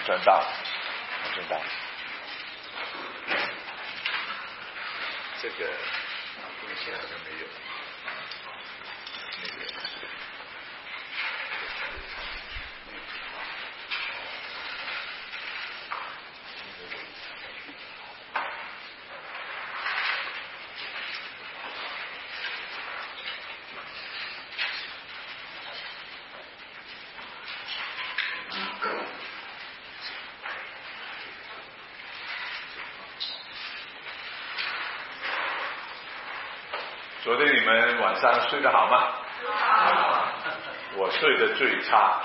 生到，这个东西好像没有，那个。昨天你们晚上睡得好吗？好。我睡得最差。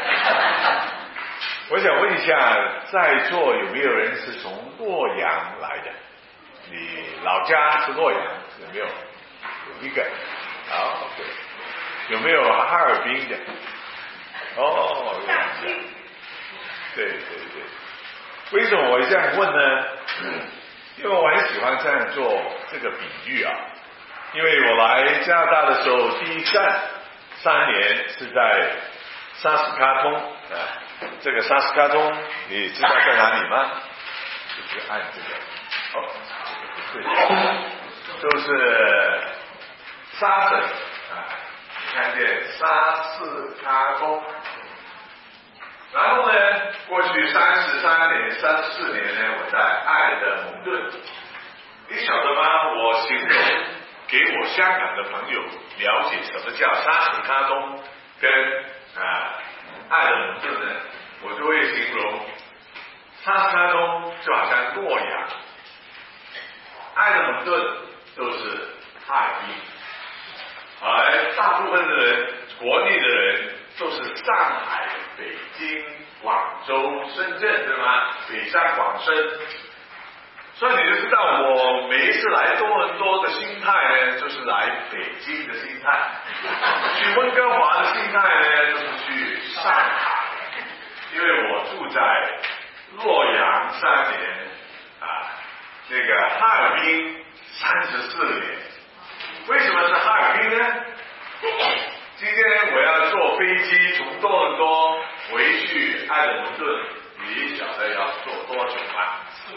我想问一下，在座有没有人是从洛阳来的？你老家是洛阳，有没有？有一个。好，对。有没有哈尔滨的？哦，对。为什么我这样问呢？因为我很喜欢这样做这个比喻啊。因为我来加拿大的时候，第一站3年是在萨斯卡通啊，这个萨斯卡通你知道在哪里吗？就是按这个，这个不对，就是沙省啊，你看见萨斯卡通，然后呢，过去33年、34年呢，我在爱德蒙顿，你晓得吗？我形容。给我香港的朋友了解什么叫沙斯卡通跟爱德蒙顿呢，我就会形容沙斯卡通就好像洛阳，爱德蒙顿就是哈尔滨，而大部分的人，国内的人都是上海、北京、广州、深圳，对吗？北上广深。所以你就知道，我每一次来多伦多的心态呢，就是来北京的心态；去温哥华的心态呢，就是去上海。因为我住在洛阳3年啊，这个哈尔滨34年。为什么是哈尔滨呢？今天我要坐飞机从多伦多回去爱德蒙顿，你晓得要坐多久吗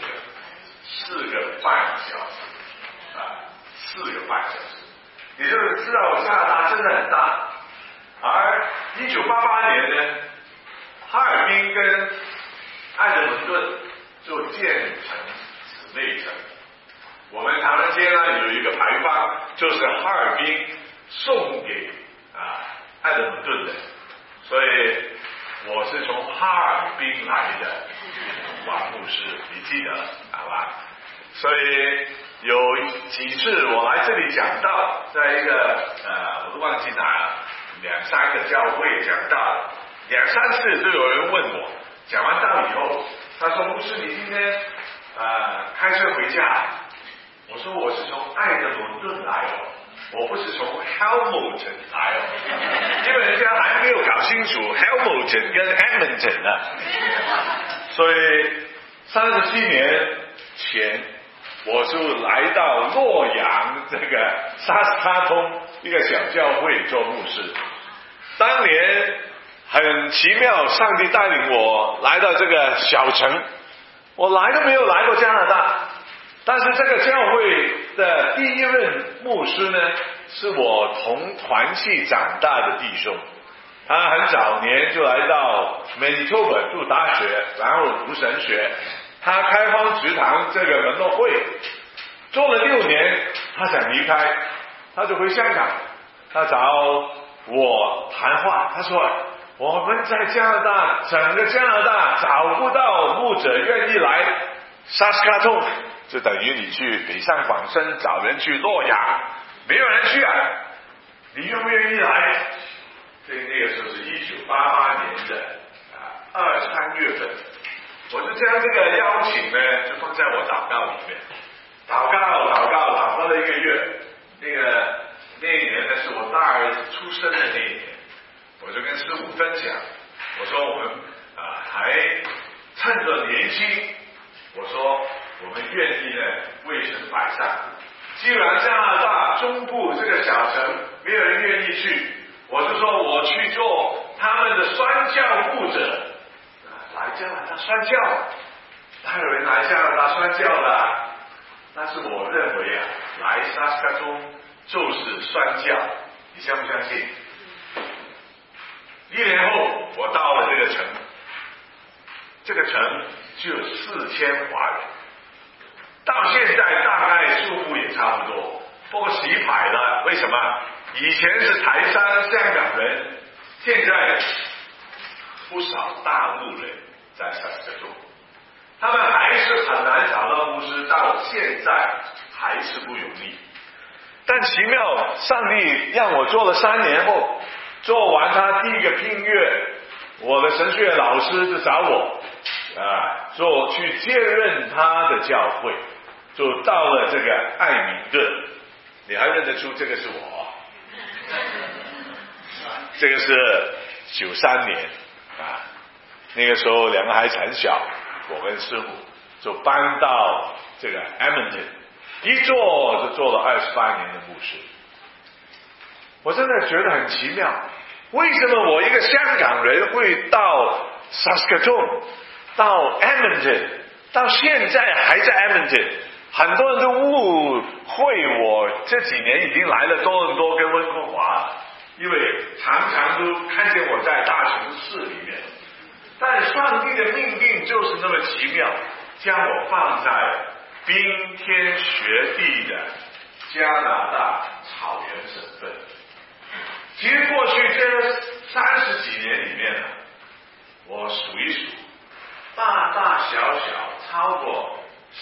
？4个半小时啊，4个半小时，也就是知道加拿大真的很大。而1988年呢，哈尔滨跟爱德蒙顿就建成姊妹城。我们唐人街呢有一个牌坊，就是哈尔滨送给爱德蒙顿的，所以我是从哈尔滨来的王牧师，你记得好吧？所以有几次我来这里讲道，在一个我都忘记哪了，2、3个教会讲道，2、3次就有人问我，讲完道以后，他说牧师你今天开车回家？我说我是从爱德蒙顿来哦，我不是从 Hamilton 来哦，因为人家还没有搞清楚 Hamilton 跟 Edmonton 呢，所以37年前我就来到洛阳这个萨斯卡通一个小教会做牧师。当年很奇妙，上帝带领我来到这个小城，我来都没有来过加拿大，但是这个教会的第一任牧师呢，是我同团契长大的弟兄，他很早年就来到 Manitoba 读大学，然后读神学。他开荒植堂这个门诺会做了6年，他想离开，他就回香港，他找我谈话，他说我们在加拿大，整个加拿大找不到牧者愿意来萨斯卡通，就等于你去北上广深找人去洛阳，没有人去啊，你愿不愿意来？所以那个时候是1988年的2、3月份，我就将这个邀请呢，就放在我祷告里面，祷告了1个月。那一年呢，是我大儿子出生的那一年，我就跟师母分享，我说我们还趁着年轻，我说我们愿意呢为神摆上。既然加拿大中部这个小城没有人愿意去，我就说我去做他们的宣教牧者，来加拿大宣教，哪有人来加拿大宣教的？但是我认为来萨斯卡通就是宣教，你相不相信？1年后我到了这个城，这个城就有4000华人，到现在大概数目也差不多，不过洗牌了。为什么？以前是台山香港人，现在不少大陆人在萨斯卡通，他们还是很难找到牧师，到现在还是不容易。但奇妙，上帝让我做了3年后，做完他第一个聘约，我的神学老师就找我去接任他的教会，就到了这个爱民顿。你还认得出这个是我？这个是93年那个时候2个孩子很小，我跟师母就搬到这个 Edmonton， 一做就做了28年的牧师。我真的觉得很奇妙，为什么我一个香港人会到 Saskatoon， 到 Edmonton， 到现在还在 Edmonton？ 很多人都误会我这几年已经来了多伦多跟温哥华，因为常常都看见我在大城市里面。但上帝的命定就是那么奇妙，将我放在冰天雪地的加拿大草原省份。其实过去这30几年里面我数一数，大大小小超过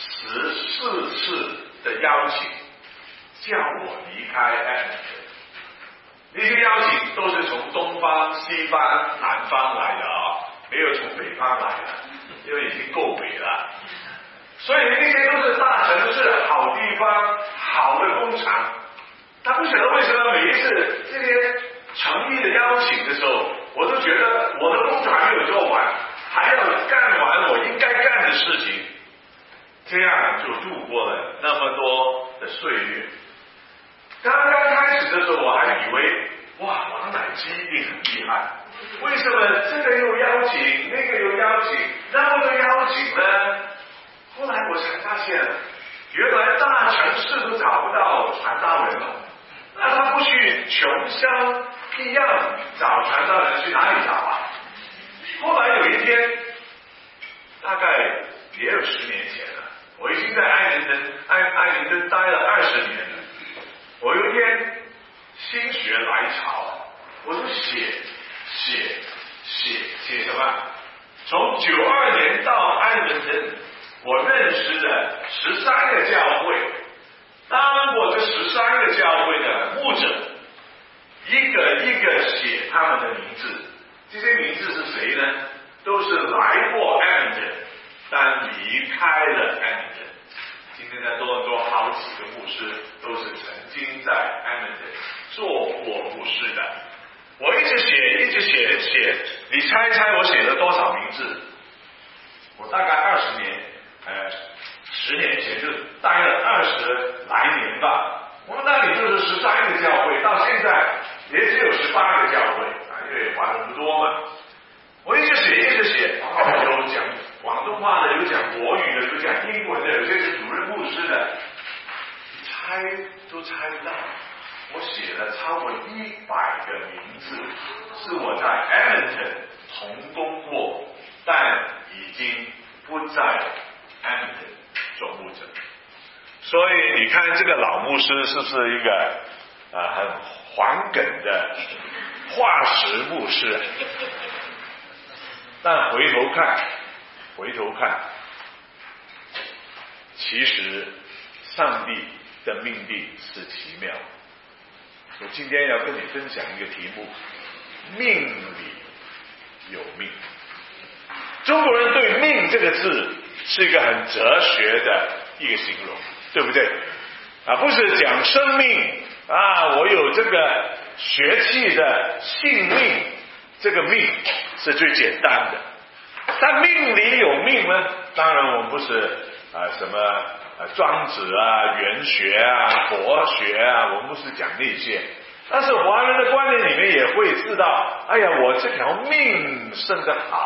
14次的邀请，叫我离开 Edmonton。 那些邀请都是从东方、西方、南方来的没有从北方来的，因为已经够北了。所以那些都是大城市、好地方、好的工厂。他不晓得为什么每一次这些诚意的邀请的时候，我都觉得我的工作还没有做完，还要干完我应该干的事情，这样就度过了那么多的岁月。刚刚开始的时候，我还以为哇，王乃基一定很厉害，为什么这个又邀请，那个又邀请，那么多邀请呢？后来我才发现，原来大城市都找不到传道人了，那他不去穷乡僻壤找传道人，去哪里找啊？后来有一天，大概也有10年前了，我已经在爱灵顿待了20年了。我有一天心血来潮，我就写什么？从92年到爱灵顿，我认识的13个教会，当过这13个教会的牧者，一个一个写他们的名字。这些名字是谁呢？都是来过 Edmonton， 但离开了 Edmonton。今天在多伦多好几个牧师都是曾经在 Edmonton 做过牧师的。我一直写，你猜我写了多少名字？我大概20年，10年前就待了20来年吧。我们那里就是13个教会，到现在也只有18个教会因为华人不多嘛。我一直写，有讲广东话的，有讲国语的，有讲英文的，有些是主任牧师的，猜都猜不到。我写了超过100个名字，是我在 Edmonton 同工过，但已经不在 Edmonton 做牧者。所以你看这个老牧师是不是一个很黄梗的化石牧师？但回头看，其实上帝的命定是奇妙。我今天要跟你分享一个题目：命里有命。中国人对命这个字是一个很哲学的一个形容，对不对？不是讲生命我有这个血气的性命，这个命是最简单的。但命里有命呢？当然我们不是什么庄子玄学佛学我们不是讲那些。但是华人的观念里面也会知道，我这条命生得好，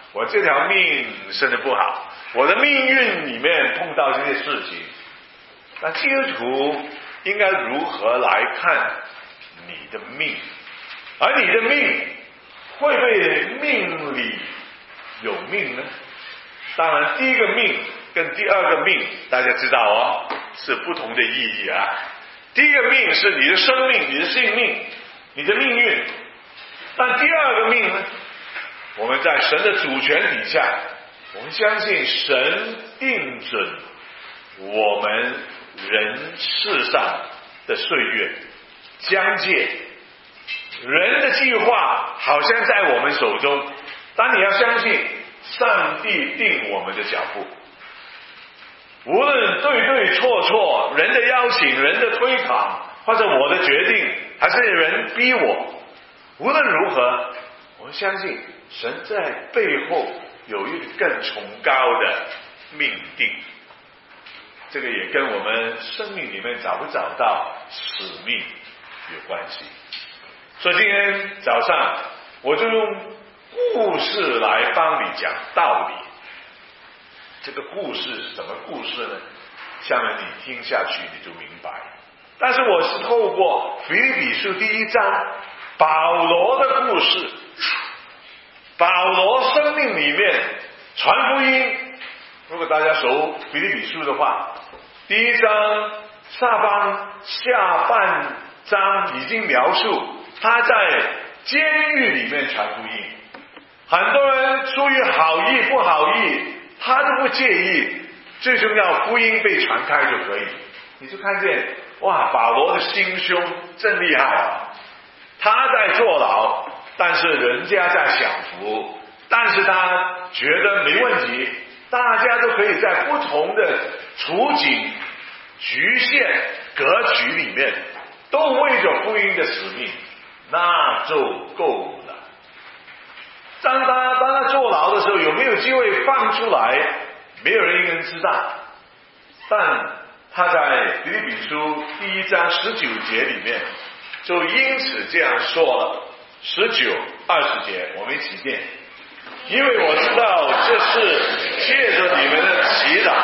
我这条命生得不好，我的命运里面碰到这些事情，那基督徒应该如何来看你的命？而你的命会不会命里有命呢？当然第一个命跟第二个命大家知道哦，是不同的意义啊。第一个命是你的生命，你的性命，你的命运。但第二个命呢，我们在神的主权底下，我们相信神定准我们人世上的岁月疆界，人的计划好像在我们手中，但你要相信上帝定我们的脚步，无论对对错错，人的邀请，人的推搪，或者我的决定，还是人逼我，无论如何，我相信神在背后有一个更崇高的命定。这个也跟我们生命里面找不找到使命有关系。所以今天早上我就用故事来帮你讲道理。这个故事是什么故事呢？下面你听下去你就明白。但是我是透过腓立比书第1章保罗的故事，保罗生命里面传福音。如果大家熟腓立比书的话，第1章下半章已经描述他在监狱里面传福音，很多人出于好意不好意他都不介意，最重要福音被传开就可以。你就看见哇，保罗的心胸真厉害啊！他在坐牢，但是人家在享福，但是他觉得没问题，大家都可以在不同的处境、局限、格局里面，都为着福音的使命，那就够了。当他坐牢的时候，有没有机会放出来？没有人一个人知道。但他在腓立比书第1章19节里面，就因此这样说了。19、20节，我们一起念。因为我知道这是借着你们的祈祷，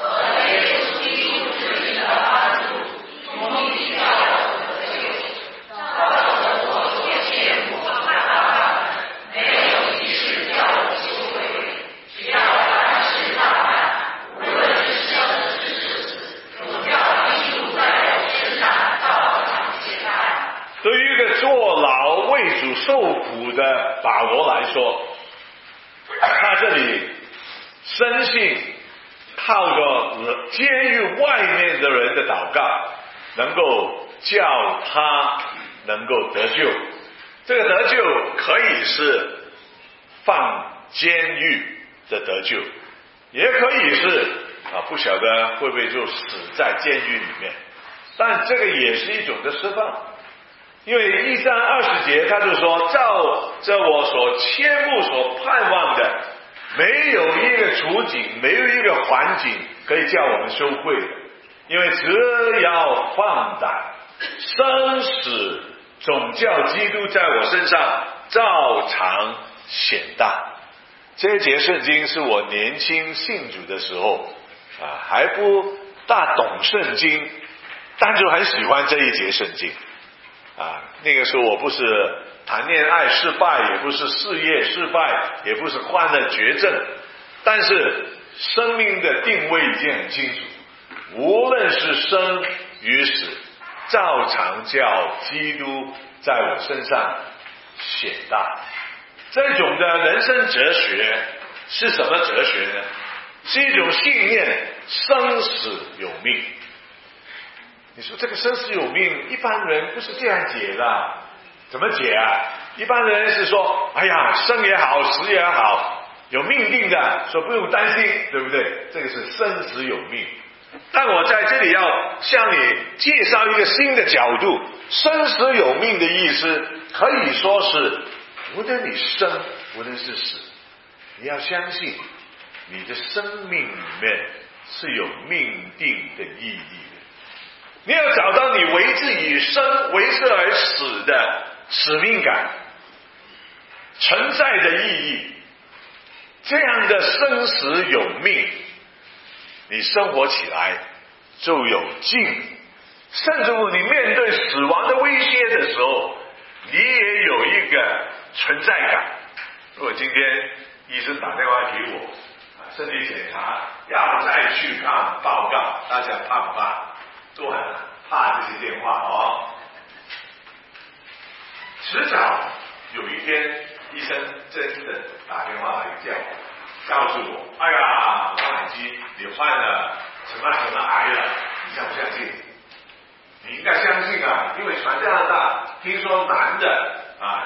对于一个坐牢为主受苦的保罗来说，他这里深信靠着监狱外面的人的祷告，能够叫他能够得救。这个得救可以是放监狱的得救，也可以是不晓得会不会就死在监狱里面，但这个也是一种的释放。因为1章20节他就说，照着我所切慕所盼望的，没有一个处境，没有一个环境可以叫我们羞愧的，因为只要放胆，生死总叫基督在我身上照常显大。这节圣经是我年轻信主的时候还不大懂圣经，但就很喜欢这一节圣经那个时候我不是谈恋爱失败，也不是事业失败，也不是患了绝症，但是生命的定位已经很清楚，无论是生与死，照常叫基督在我身上显大。这种的人生哲学是什么哲学呢？是一种信念，生死有命。你说这个生死有命，一般人不是这样解的。怎么解啊？一般人是说，哎呀，生也好，死也好，有命定的，说不用担心，对不对？这个是生死有命。但我在这里要向你介绍一个新的角度，生死有命的意思可以说是无论你生无论是死，你要相信你的生命里面是有命定的意义的。你要找到你为之以生为之而死的使命感存在的意义。 这样的生死有命，你生活起来就有劲，甚至乎你面对死亡的威胁的时候，你也有一个存在感。如果今天医生打电话给我，身体检查要再去看报告，大家怕不怕？都很怕这些电话哦。迟早有一天，医生真的打电话来告诉我，哎呀，王海基，你患了什么癌了，你相不相信？你应该相信啊，因为全加拿大听说男的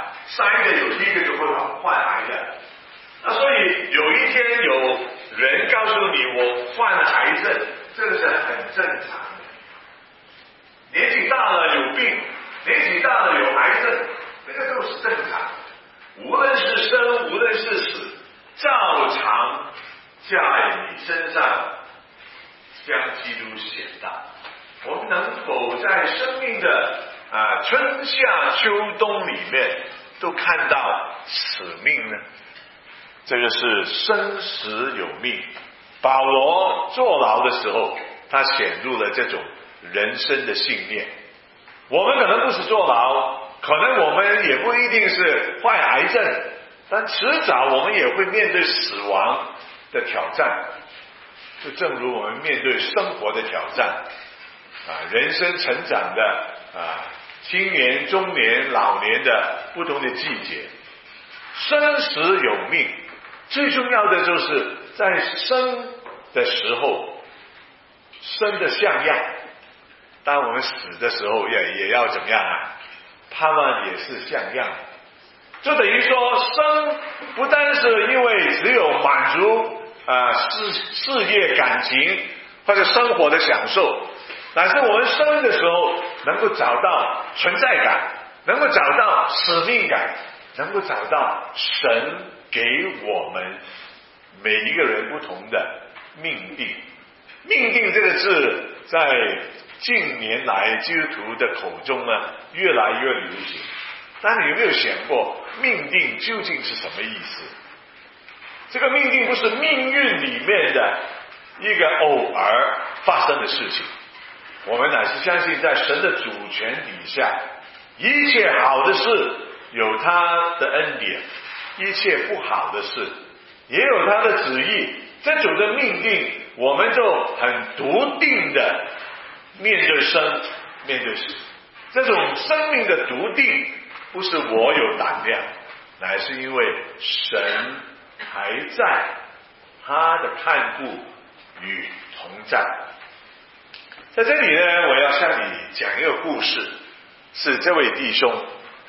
3个有1个就会患癌的。那所以有一天有人告诉你我患了癌症，这个是很正常的。年纪大了有病，年纪大了有癌症，这个都是正常的。无论是生，无论是死，照常在你身上将基督显大。我们能否在生命的春夏秋冬里面都看到使命呢？这个是生死有命。保罗坐牢的时候，他显露了这种人生的信念。我们可能不是坐牢，可能我们也不一定是患癌症，但迟早我们也会面对死亡的挑战。就正如我们面对生活的挑战人生成长的青年、中年、老年的不同的季节，生死有命。最重要的就是在生的时候生的像样，当我们死的时候也要怎么样盼望也是像样。就等于说生不单是因为只有满足事业感情或者生活的享受，乃是我们生的时候能够找到存在感，能够找到使命感，能够找到神给我们每一个人不同的命定。命定这个字在近年来基督徒的口中呢越来越流行，但你有没有想过命定究竟是什么意思？这个命定不是命运里面的一个偶尔发生的事情，我们乃是相信在神的主权底下，一切好的事有他的恩典，一切不好的事也有他的旨意。这种的命定，我们就很笃定的面对生面对死。这种生命的笃定不是我有胆量，乃是因为神还在，他的看顾与同在。在这里呢，我要向你讲一个故事，是这位弟兄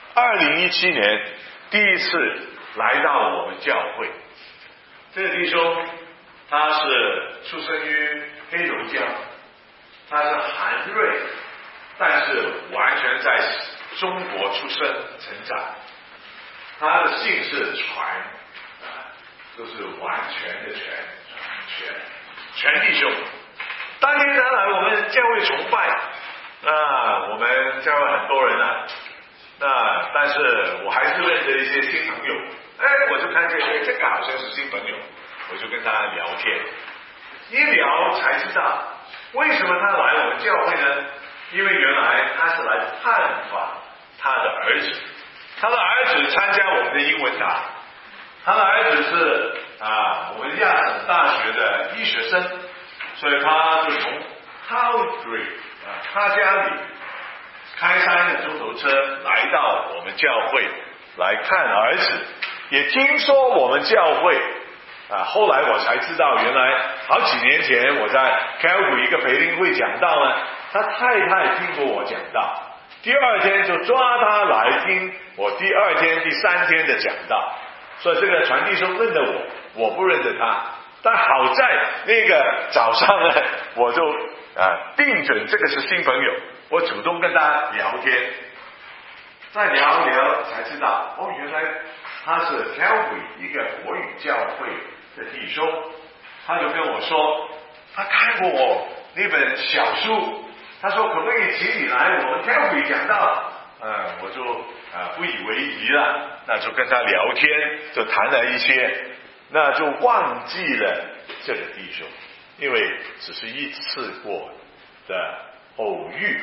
2017年第一次来到我们教会。这个弟兄他是出生于黑龙江，他是韩瑞，但是完全在中国出生成长。他的姓是就是完全的全弟兄。当天他来我们教会崇拜，我们教会很多人但是我还是认识一些新朋友。我就看见这个好像是新朋友，我就跟他聊天，一聊才知道为什么他来我们教会呢？因为原来他是来探访他的儿子，他的儿子参加我们的英文堂，他的儿子是我们亚省大学的医学生，所以他就从 Calgary 他家里开3个钟头车来到我们教会来看儿子。也听说我们教会后来我才知道，原来好几年前我在 Calgary 一个培灵会讲道呢，他太太听过我讲道，第2天就抓他来听我第2天、第3天的讲道。所以这个传弟兄认得我不认得他，但好在那个早上呢，我就定准这个是新朋友，我主动跟他聊天，再聊聊才知道原来他是 Calvary 一个国语教会的弟兄。他就跟我说他看过我那本小书，他说可不可以请你来我们 Calvary 讲道。我就不以为意了，那就跟他聊天，就谈了一些那就忘记了这个弟兄，因为只是一次过的偶遇。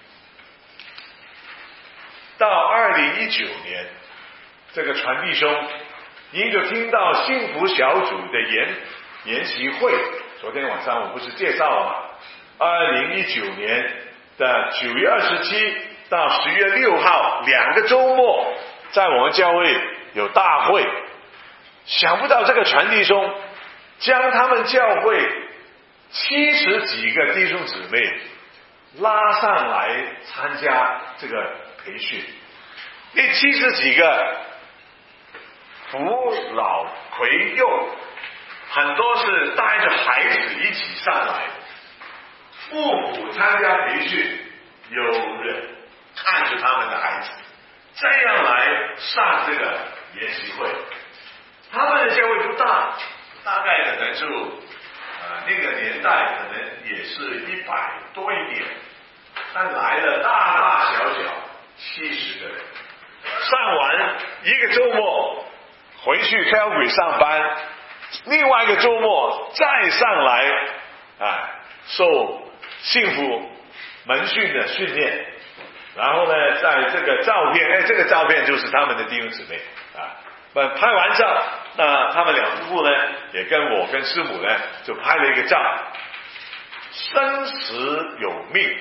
到2019年，这个传弟兄您就听到幸福小组的研习会，昨天晚上我不是介绍了吗？2019年的9月27到10月6号2个周末，在我们教会有大会。想不到这个传弟兄将他们教会70几个弟兄姊妹拉上来参加这个培训。那70几个扶老攜幼，很多是带着孩子一起上来，父母参加培训，有人看着他们的孩子，这样来上这个研习会。他们的教会不大，大概可能就那个年代可能也是100多一点，但来了大大小小70个人，上完一个周末回去 Calgary 上班，另外一个周末再上来受幸福门训的训练。然后呢，在这个照片，这个照片就是他们的弟兄姊妹拍完照，那他们两夫妇呢，也跟我跟师母呢，就拍了一个照，生死有命。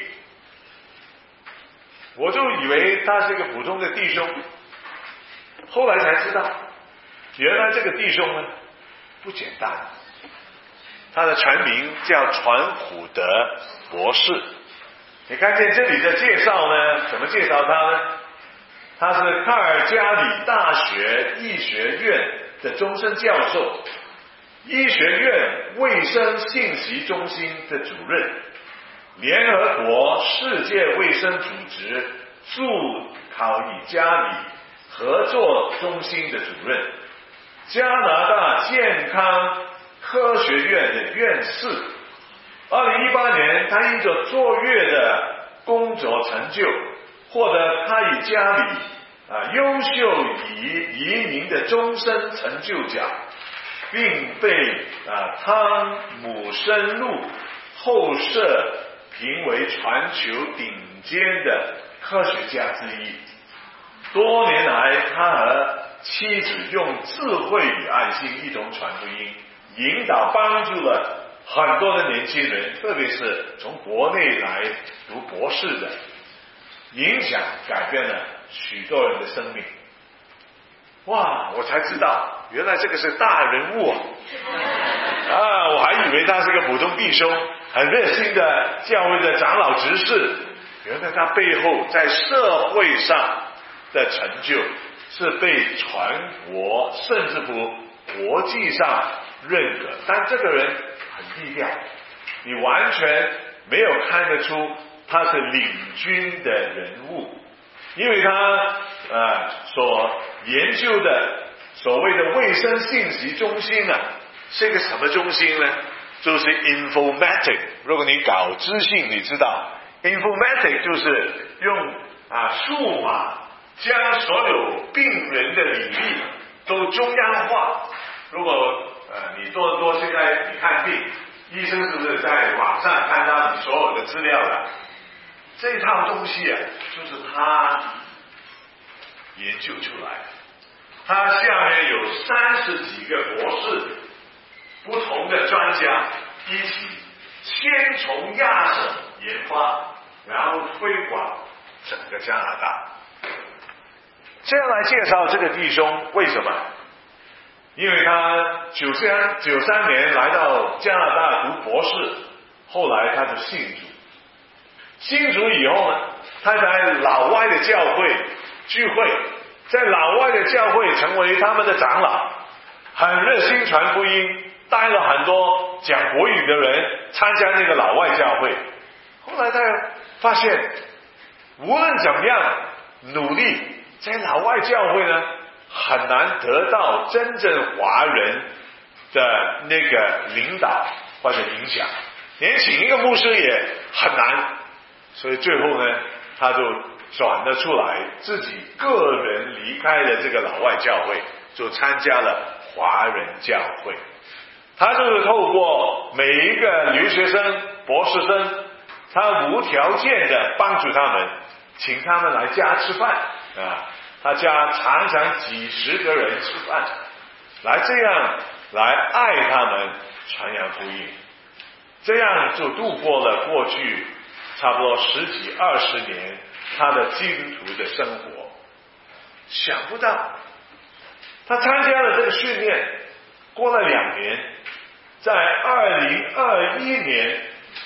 我就以为他是一个普通的弟兄，后来才知道，原来这个弟兄呢不简单，他的全名叫传虎德博士。你看见这里的介绍呢，怎么介绍他呢？他是卡尔加里大学医学院的终身教授，医学院卫生信息中心的主任，联合国世界卫生组织驻考里加里合作中心的主任，加拿大健康科学院的院士。2018年，他因着卓越的工作成就，获得卡尔加里优秀移民的终身成就奖，并被汤姆森路后社评为全球顶尖的科学家之一。多年来，他和妻子用智慧与爱心一同传福音，引导帮助了很多的年轻人，特别是从国内来读博士的，影响改变了许多人的生命。哇，我才知道原来这个是大人物我还以为他是个普通弟兄，很热心的教会的长老执事，原来他背后在社会上的成就是被全国甚至乎国际上认可，但这个人很低调，你完全没有看得出他是领军的人物，因为他所研究的所谓的卫生信息中心是一个什么中心呢？就是 informatic。 如果你搞资讯，你知道 informatic 就是用数码将所有病人的履历都中央化。如果你多多现在你看病，医生是不是在网上看到你所有的资料的？这套东西就是他研究出来的。他下面有30几个博士，不同的专家一起先从亚省研发，然后推广整个加拿大。这样来介绍这个弟兄，为什么？因为他93年来到加拿大读博士，后来他就信主。信主以后呢，他在老外的教会聚会，在老外的教会成为他们的长老，很热心传福音，带了很多讲国语的人参加那个老外教会。后来他发现无论怎么样努力，在老外教会呢很难得到真正华人的那个领导或者影响，连请一个牧师也很难。所以最后呢，他就转了出来，自己个人离开了这个老外教会，就参加了华人教会。他就是透过每一个留学生、博士生，他无条件的帮助他们，请他们来家吃饭啊，他家常常几十个人吃饭，来这样来爱他们，传扬福音，这样就度过了过去差不多10几20年他的基督徒的生活。想不到他参加了这个训练，过了2年，在2021年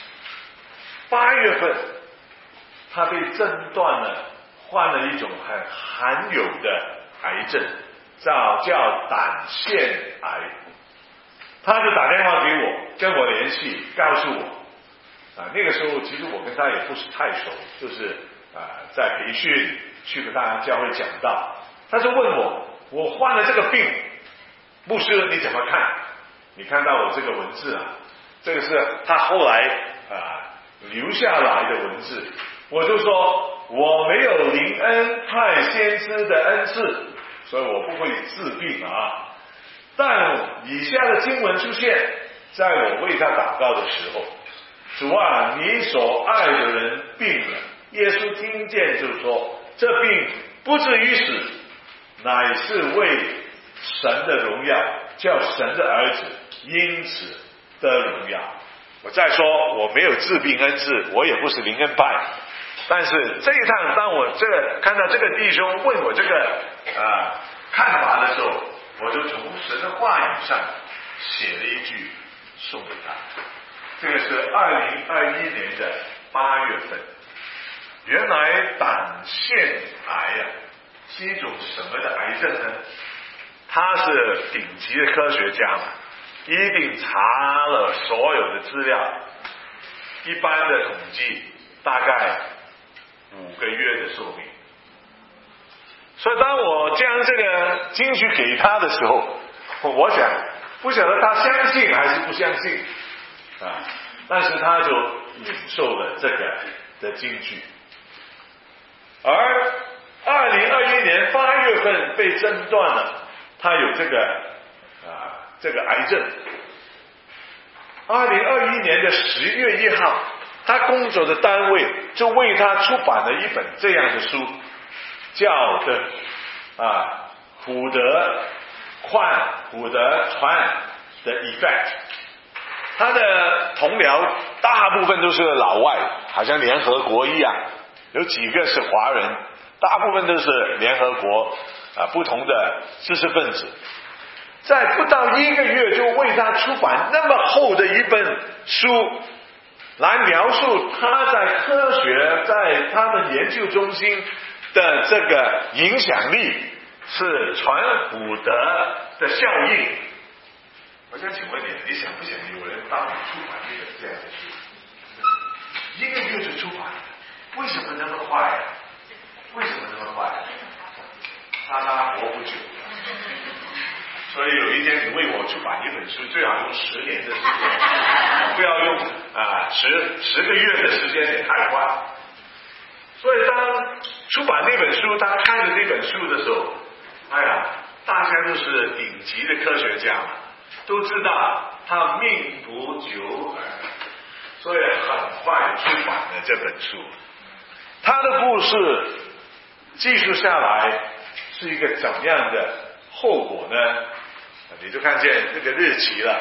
8月份，他被诊断了患了一种很罕有的癌症，叫胆腺癌。他就打电话给我，跟我联系，告诉我那个时候其实我跟他也不是太熟，就是在培训去跟大家教会讲道，他就问我患了这个病，牧师你怎么看？你看到我这个文字这个是他后来留下来的文字。我就说我没有灵恩派先知的恩赐，所以我不会治病但以下的经文出现，在我为他祷告的时候，主啊，你所爱的人病了，耶稣听见就说，这病不至于死，乃是为神的荣耀，叫神的儿子因此得荣耀。我再说我没有治病恩赐，我也不是灵恩派，但是这一趟当我看到这个弟兄问我这个看法的时候，我就从神的话语上写了一句送给他。这个是2021年的8月份。原来胆腺癌是一种什么的癌症呢？他是顶级的科学家嘛，一定查了所有的资料，一般的统计大概5个月的寿命。所以当我将这个经句给他的时候，我想不晓得他相信还是不相信但是他就领受了这个的经句。而2021年8月份被诊断了他有这个癌症。2021年的10月1号，他工作的单位就为他出版了一本这样的书，叫的虎德传的 effect。 他的同僚大部分都是老外，好像联合国一样，有几个是华人，大部分都是联合国不同的知识分子，在不到1个月就为他出版那么厚的一本书，来描述他在科学在他们研究中心的这个影响力，是传虎德的效应。我想请问你想不想有人帮你出版这样的书？1个月就出版，为什么那么快为什么那么快？他活不久，所以有一天你为我出版一本书，最好用10年的时间，不要用10个月的时间，也太快。所以当出版那本书，他看着这本书的时候，大家都是顶级的科学家嘛，都知道他命不久矣，所以很快出版了这本书。他的故事记述下来是一个怎样的后果呢？你就看见这个日期了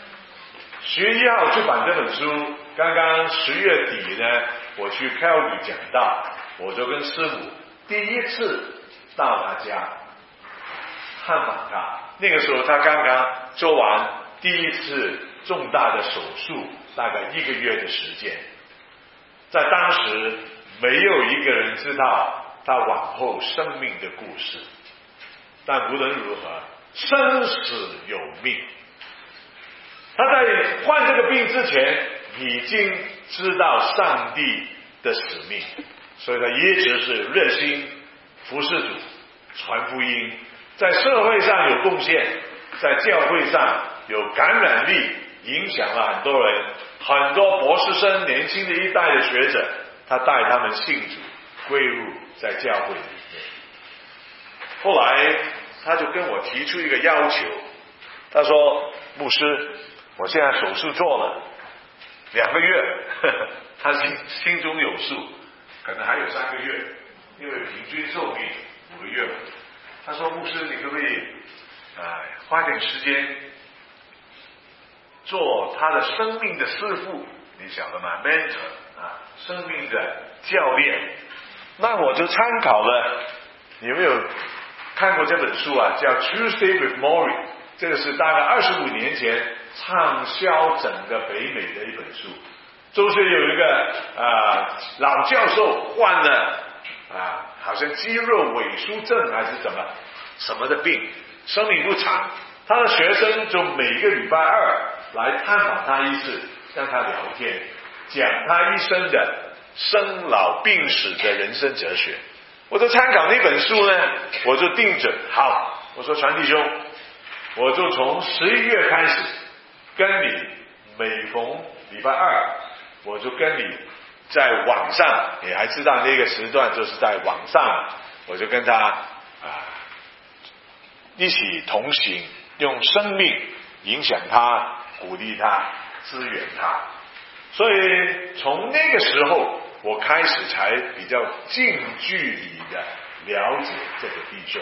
，10月1号出版这本书，刚刚10月底呢，我去 Calgary 讲道，我就跟师母第一次到他家探访他。那个时候他刚刚做完第一次重大的手术，大概1个月的时间。在当时没有一个人知道他往后生命的故事，但无论如何生死有命。他在患这个病之前已经知道上帝的使命，所以他一直是热心服侍主，传福音，在社会上有贡献，在教会上有感染力，影响了很多人，很多博士生年轻的一代的学者，他带他们信主归入在教会里面。后来他就跟我提出一个要求， 他说牧师，我现在手术做了2个月，他心中有数，可能还有3个月，因为平均寿命5个月嘛。他说牧师，你可不可以花点时间做他的生命的师傅，你晓得吗 ？mentor 生命的教练。那我就参考了，你有没有看过这本书啊？叫《Tuesday with Morrie》，这个是大概25年前畅销整个北美的一本书。就是有一个老教授患了好像肌肉萎缩症还是什么的病，生命不长。他的学生就每个礼拜二来探访他一次，跟他聊天，讲他一生的生老病死的人生哲学。我就参考那本书呢，我就定准好，我说传弟兄，我就从11月开始跟你每逢礼拜二，我就跟你在网上，你还知道那个时段就是在网上，我就跟他一起同行，用生命影响他，鼓励他，支援他。所以从那个时候我开始才比较近距离的了解这个弟兄。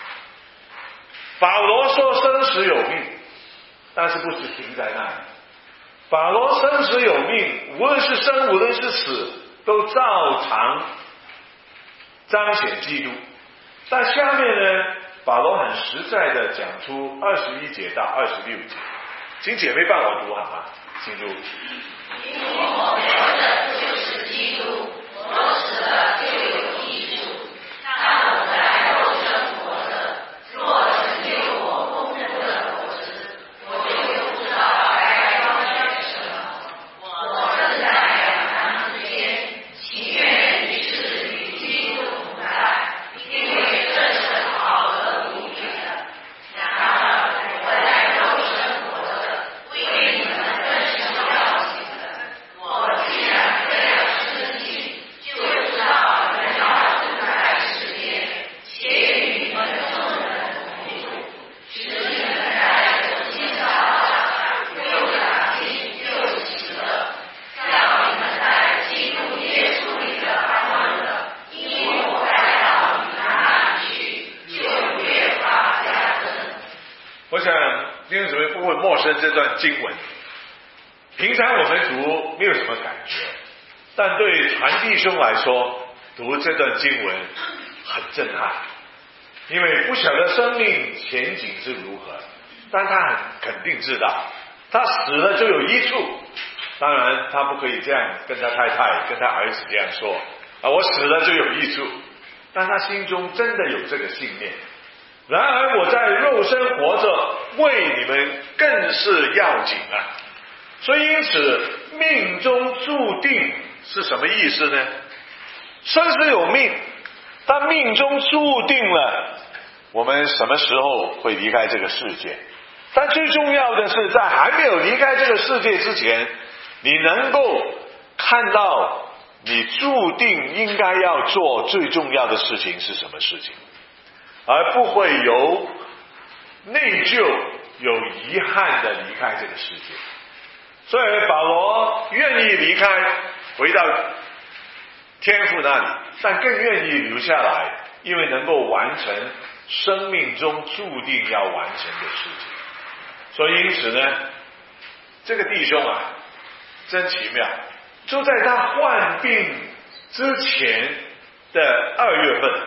保罗说生死有命，但是不是停在那里。保罗生死有命，无论是生无论是死，都照常彰显基督。但下面呢，保罗很实在的讲出21节到26节，请姐妹帮我读好吗？请读。 因为我活着就是基督，我死了就有益处。但我在肉身活着，若成就我丰富的果子，我就不知道该高兴什么。我正在两难之间，情愿于是与基督同在，因为这是好得无比的。然而我在肉身活着，为你们更是要紧的。我既然这样深信，就知道人要住在世间，且与你们众人同住，使你们在我心上又长进又喜乐，叫你们在基督耶稣里的安稳了，因我带到你们那里去，就越发加增。 我想弟兄姊妹不会陌生这段经文，平常我们读没有什么感觉，但对传弟兄来说，读这段经文很震撼，因为不晓得生命前景是如何，但他很肯定知道他死了就有益处。当然他不可以这样跟他太太跟他儿子这样说我死了就有益处，但他心中真的有这个信念。然而我在肉身活着，为你们更是要紧啊。所以因此命中注定是什么意思呢？生死有命，但命中注定了我们什么时候会离开这个世界。但最重要的是，在还没有离开这个世界之前，你能够看到你注定应该要做最重要的事情是什么事情，而不会有内疚有遗憾的离开这个世界。所以保罗愿意离开回到天父那里，但更愿意留下来，因为能够完成生命中注定要完成的事情。所以因此呢，这个弟兄真奇妙，就在他患病之前的2月份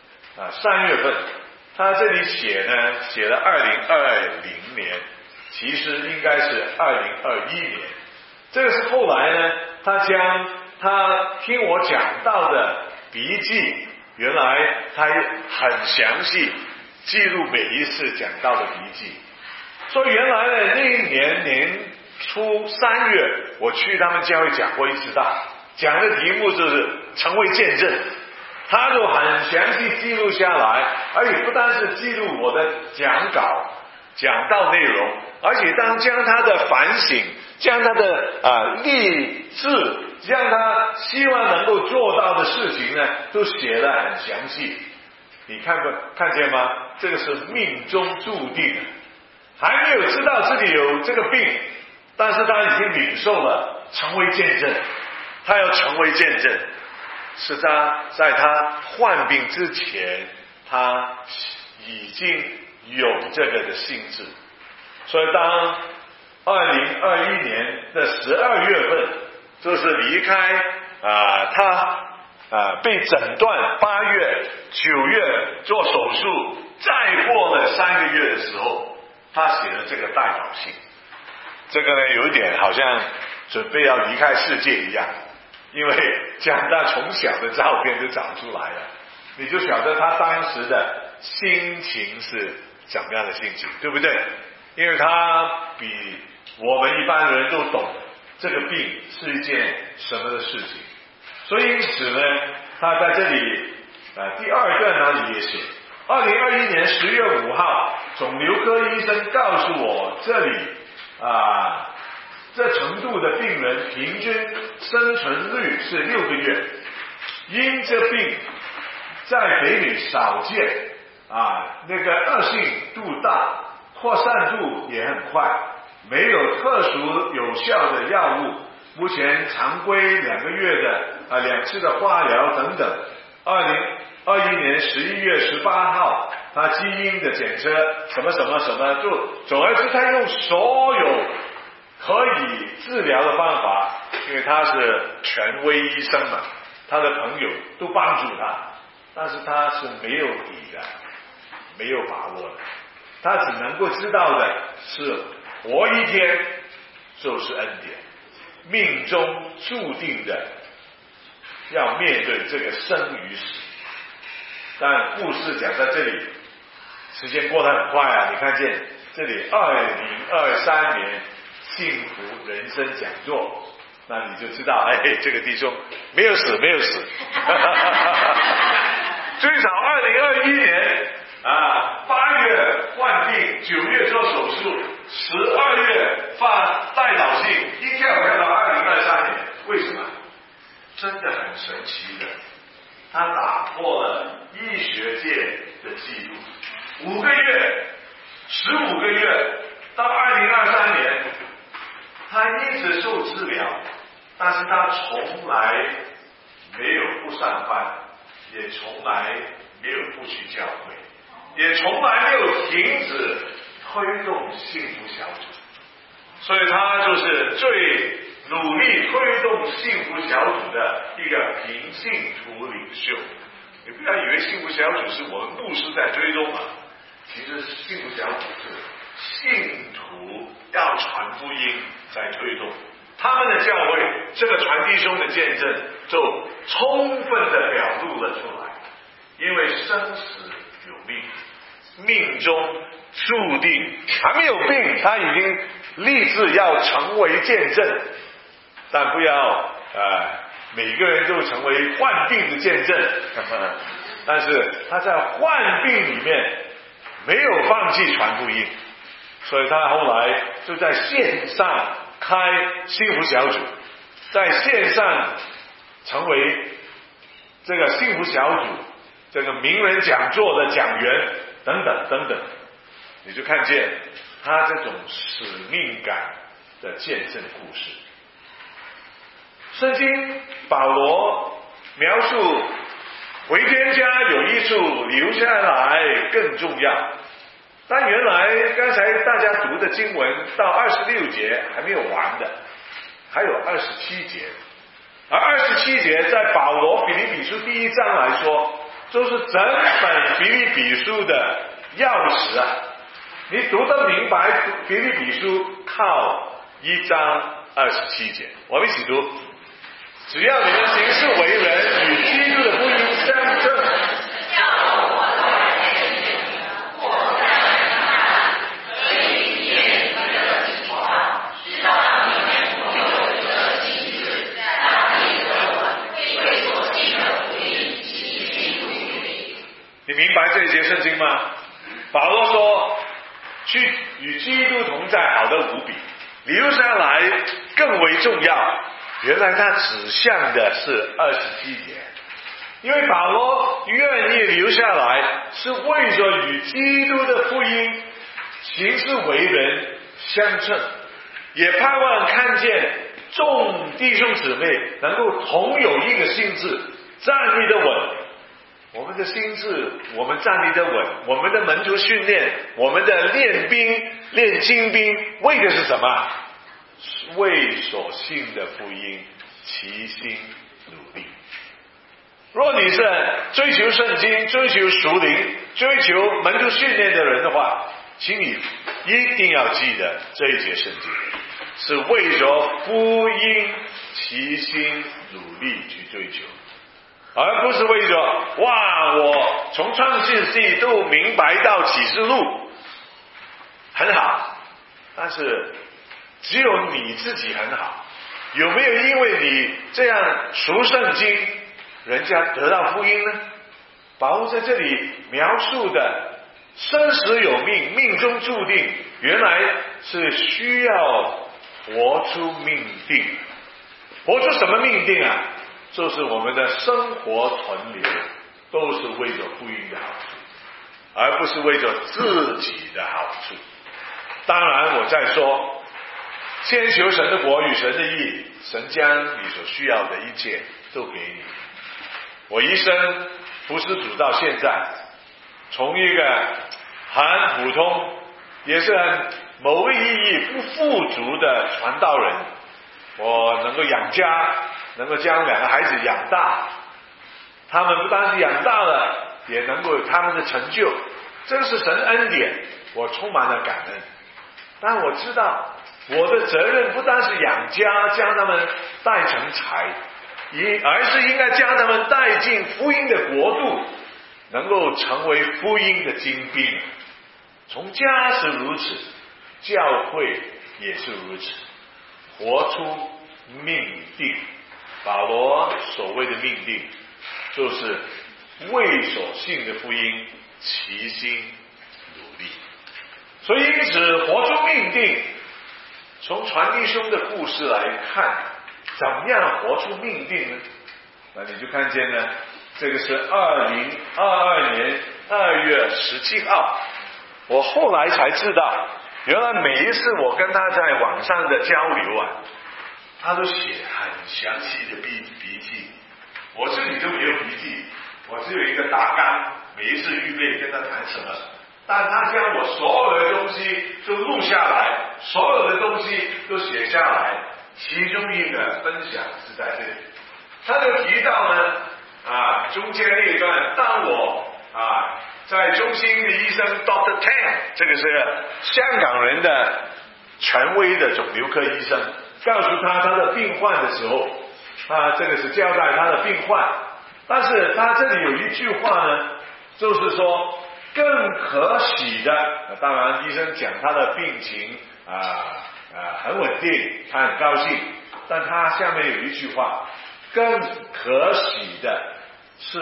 3月份，他这里写了2020年，其实应该是2021年。这个是后来呢，他将他听我讲到的笔记，原来他很详细记录每一次讲到的笔记。所以原来呢，那一年年初3月，我去他们教会讲过一次道，讲的题目就是成为见证。他就很详细记录下来，而且不单是记录我的讲稿讲到内容，而且将他的反省，将他的励志，将他希望能够做到的事情呢，都写得很详细。你看见吗？这个是命中注定的。 还没有知道自己有这个病，但是他已经领受了，成为见证。他要成为见证，是他在他患病之前，他已经有这个的性质。所以当2021年的12月份，就是离开他被诊断8月、9月做手术，再过了3个月的时候，他写了这个代祷信。这个呢，有一点好像准备要离开世界一样，因为将他从小的照片都找出来了，你就晓得他当时的心情是怎么样的心情，对不对？因为他比我们一般人都懂这个病是一件什么的事情，所以因此呢，他在这里第2段那里也写，2021年10月5号，肿瘤科医生告诉我，这里这程度的病人平均生存率是6个月，因这病在北美少见那个恶性度大，扩散度也很快，没有特殊有效的药物，目前常规2个月的2次的化疗等等。2021年11月18号，他基因的检测什么什么什么，就总而言之，他用所有可以治疗的方法，因为他是权威医生嘛，他的朋友都帮助他，但是他是没有底的，没有把握的，他只能够知道的是活一天就是恩典，命中注定的要面对这个生与死。但故事讲在这里，时间过得很快啊！你看见这里2023年幸福人生讲座，那你就知道，这个弟兄没有死，没有死。最少2021年8月患病，9月做手术，12月发代祷信，一跳到2023年，为什么？真的很神奇的，他打破了医学界的记录，5个月、15个月到2023年，他一直受治疗，但是他从来没有不上班，也从来没有不去教会，也从来没有停止推动幸福小组，所以他就是最努力推动幸福小组的一个平信徒领袖。你不要以为幸福小组是我们牧师在推动其实幸福小组是信徒要传福音在推动，他们的教会这个传弟兄的见证就充分的表露了出来。因为生死有命，命中注定，还没有病，他已经立志要成为见证，但不要每个人都成为患病的见证。但是他在患病里面没有放弃传福音，所以他后来就在线上开幸福小组，在线上成为这个幸福小组这个名人讲座的讲员等等等等，你就看见他这种使命感的见证故事。圣经保罗描述回天家有益处，留下来更重要。但原来刚才大家读的经文到26节还没有完的，还有27节，而27节在保罗腓立比书第1章来说，就是整本腓立比书的钥匙你读得明白腓立比书靠1章27节，我们一起读。只要你们行事为人与基督的福音相称，你明白这一节圣经吗？保罗说，去与基督同在好的无比，留下来更为重要。原来他指向的是27节，因为保罗愿意留下来，是为着与基督的福音行事为人相称，也盼望看见众弟兄姊妹能够同有一个心志，站立得稳。我们的心志，我们站立得稳，我们的门徒训练，我们的练兵练精兵，为的是什么？为所信的福音齐心努力。若你是追求圣经、追求属灵、追求门徒训练的人的话，请你一定要记得这一节圣经，是为着福音齐心努力去追求，而不是为着我从创世纪都明白到启示录，很好，但是只有你自己很好，有没有因为你这样熟圣经，人家得到福音呢？保罗在这里描述的生死有命，命中注定，原来是需要活出命定。活出什么命定啊？就是我们的生活存留都是为着福音的好处，而不是为着自己的好处。当然我在说，先求神的国与神的义，神将你所需要的一切都给你。我一生服侍主到现在，从一个很普通也是很某个意义不富足的传道人，我能够养家，能够将两个孩子养大，他们不单是养大了，也能够有他们的成就，这是神恩典，我充满了感恩。但我知道我的责任不单是养家，将他们带成才，而是应该将他们带进福音的国度，能够成为福音的精兵。从家是如此，教会也是如此，活出命定。保罗所谓的命定，就是为所信的福音齐心努力。所以因此活出命定，从传弟兄的故事来看，怎么样活出命定呢？那你就看见呢，这个是2022年2月17号，我后来才知道，原来每一次我跟他在网上的交流啊，他都写很详细的笔记，我这里都没有笔记，我只有一个大纲，每一次预备跟他谈什么，但他将我所有的东西都录下来，所有的东西都写下来，其中一个分享是在这里，他就提到呢，中间那一段，当我在中心的医生 Dr. Tan， 这个是香港人的权威的肿瘤科医生，告诉他的病患的时候，这个是交代他的病患，但是他这里有一句话呢，就是说更可喜的，当然医生讲他的病情很稳定，他很高兴，但他下面有一句话，更可喜的是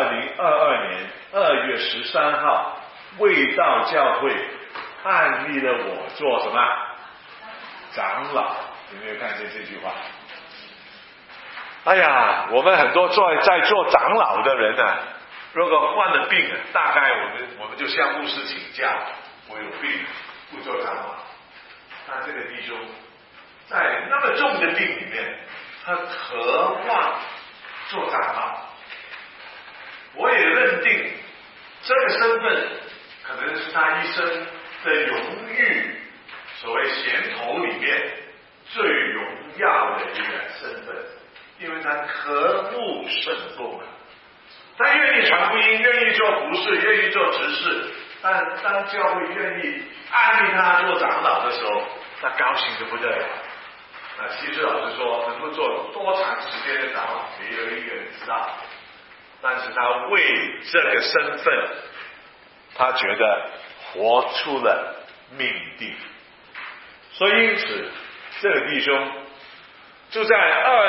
2022年2月13号卫道教会案例了我做什么长老。有没有看见这句话？哎呀，我们很多在做长老的人呢，如果患了病，大概我们就向牧师请假，我有病不做长老。但这个弟兄在那么重的病里面，他渴望做长老。我也认定这个身份可能是他一生的荣誉，所谓衔头里面最荣耀的一个身份，因为他渴慕圣工啊，他愿意传福音，愿意做服事，愿意做执事，但当教会愿意安利他做长老的时候，他高兴得不得了。其实老实说，能够做多长时间的长老，没有一个人知道。但是他为这个身份，他觉得活出了命定。所以因此，这个弟兄就在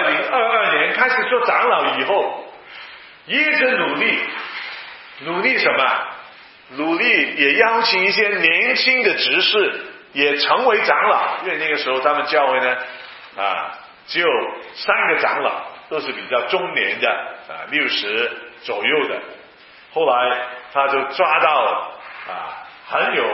2022年开始做长老以后，一直努力什么？努力也邀请一些年轻的执事也成为长老，因为那个时候他们教会呢，只有3个长老，都是比较中年的，60左右的。后来他就抓到很有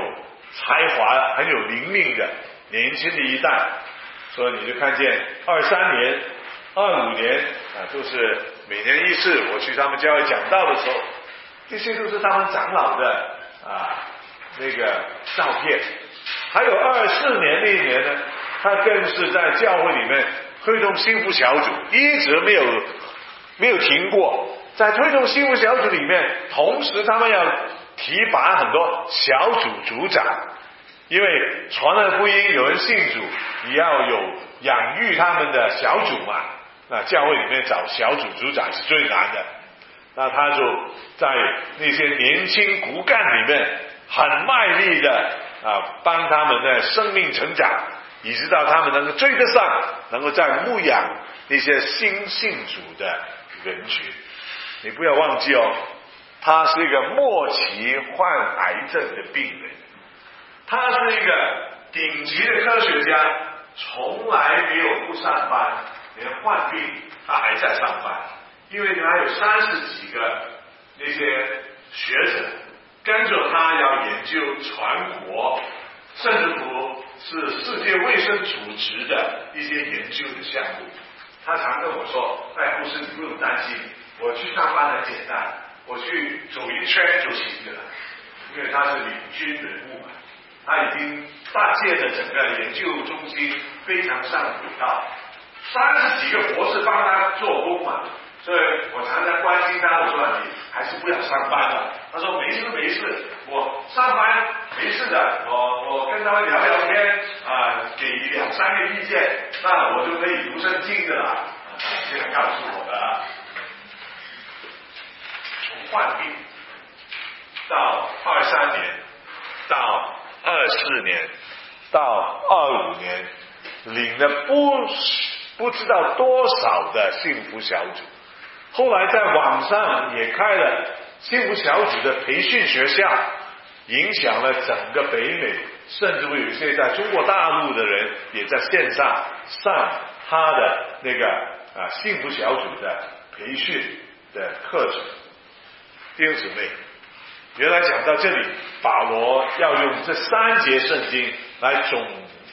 才华很有灵命的年轻的一代，所以你就看见23年、25年都是每年一次，我去他们教会讲道的时候，这些都是他们长老的那个照片。还有24年那一年呢，他更是在教会里面推动幸福小组，一直没有停过。在推动幸福小组里面，同时他们要提拔很多小组组长，因为传了福音，有人信主，你要有养育他们的小组嘛。那教会里面找小组组长是最难的。那他就在那些年轻骨干里面很卖力的帮他们的生命成长，以直到他们能够追得上，能够在牧养那些新信主的人群。你不要忘记哦，他是一个末期患癌症的病人，他是一个顶级的科学家，从来没有不上班，连患病他还在上班，因为他有30几个那些学者跟着他要研究传播，甚至乎是世界卫生组织的一些研究的项目。他常跟我说，牧师，你不用担心，我去上班很简单，我去走一圈就行了，因为他是领军人物嘛，他已经搭建了整个研究中心非常上轨道，30几个博士帮他做工嘛，所以我常常关心他，我说你还是不要上班了。他说没事，我上班没事的，我跟他们聊聊天给2-3个意见，那我就可以读圣经的了。这样告诉我的。从患病到23年，到24年，到25年，领了不知道多少的幸福小组。后来在网上也开了幸福小组的培训学校，影响了整个北美，甚至会有一些在中国大陆的人也在线上上他的那个幸福小组的培训的课程。弟兄姊妹，原来讲到这里，保罗要用这3节圣经来总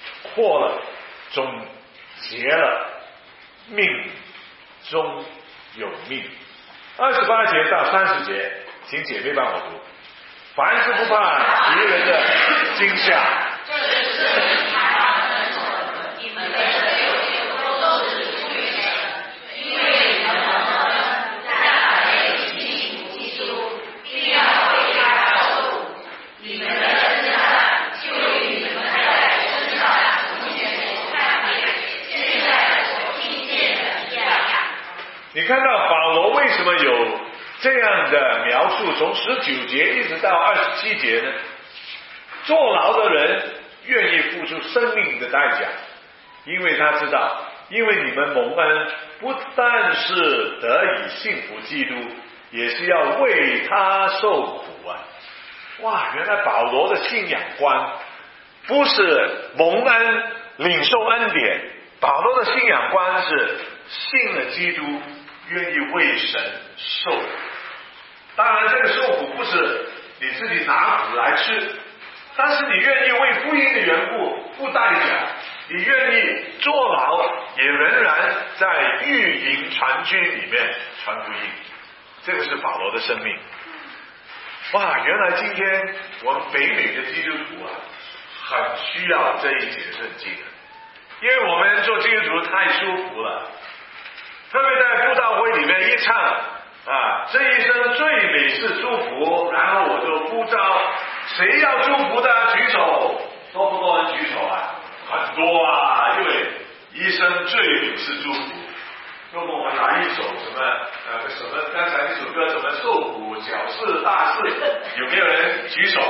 结了命中有命。28节到30节，请姐妹帮我读。凡事不怕敌人的惊吓， 这是神他们所的，你们的都是出于神，因为你们在内信基督，必要为他受苦，你们的征战就与你们在身上从前所看见、现在所听见的一样。 你看到保罗为什么有这样的描述，从19节一直到27节呢？坐牢的人愿意付出生命的代价，因为他知道，因为你们蒙恩不但是得以信服基督，也是要为他受苦啊！哇，原来保罗的信仰观不是蒙恩领受恩典，保罗的信仰观是信了基督，愿意为神受苦。当然这个受苦不是你自己拿苦来吃，但是你愿意为福音的缘故付代价，你愿意坐牢，也仍然在御营传军里面传福音。这个是保罗的生命。哇，原来今天我们北美的基督徒很需要这一节圣经，因为我们做基督徒太舒服了，特别在布道会里面一唱这一生最美是祝福，然后我就呼召谁要祝福的举手，多不多人举手很多因为一生最美是祝福。那么我们来一首什么刚才那首歌什么受苦小事大事，有没有人举手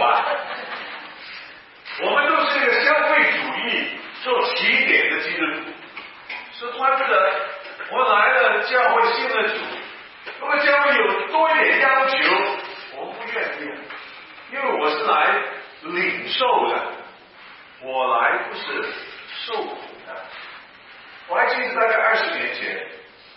我们都是一个消费主义做起点的基督徒，是怪不得我来了教会信了主，如果教会有多一点要求，我不愿意，因为我是来领受的，我来不是受苦的。我还记得大概20年前，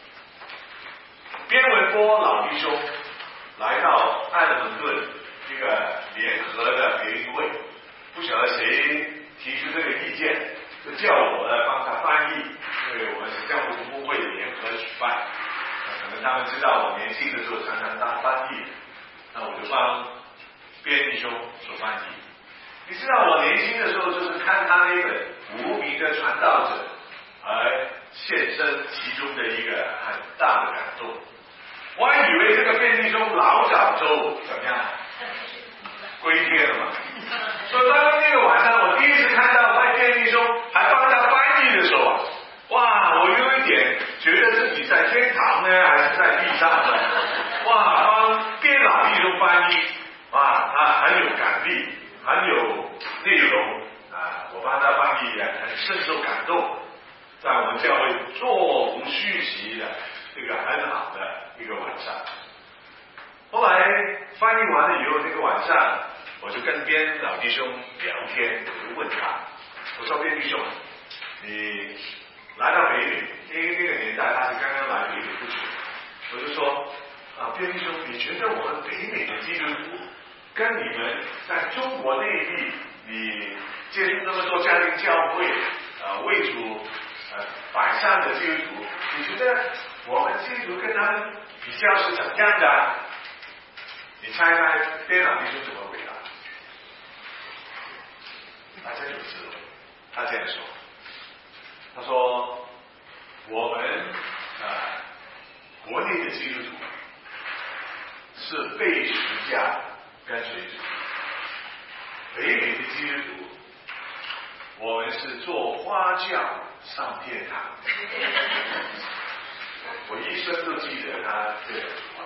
边文波老弟兄来到爱德蒙顿一个联合的联谊会，不不晓得谁提出这个意见，就叫我呢帮他翻译，因为我们是教牧同工会联合举办，可能他们知道我年轻的时候常常当翻译，那我就帮边弟兄做翻译。你知道我年轻的时候就是看他那本无名的传道者而现身其中的一个很大的感动。我还以为这个边弟兄老早就怎么样归天了嘛，所以当那个晚上我第一次看到外边弟兄还帮他翻译的时候啊，哇，我有一点觉得自己在天堂呢还是在地上呢？哇，帮边老弟兄翻译，哇，他很有感力，很有内容啊，我帮他翻译也很深受感动，在我们教会座无虚席的这个很好的一个晚上。后来翻译完了以后，那个晚上我就跟边老弟兄聊天，我就问他，我说边弟兄，你来到北美，因为那个年代他是刚刚来北美不久，我就说啊，边弟兄，你觉得我们北美的基督徒跟你们在中国内地，你接触那么多家庭教会为主摆上的基督徒，你觉得我们基督徒跟他们比较是怎样的？你猜猜边老弟兄怎么回答？他真有智慧，他这样说，他说我们国内的基督徒是被十字架跟随主，北美的基督徒我们是坐花轿上天堂。我一生都记得他这句话。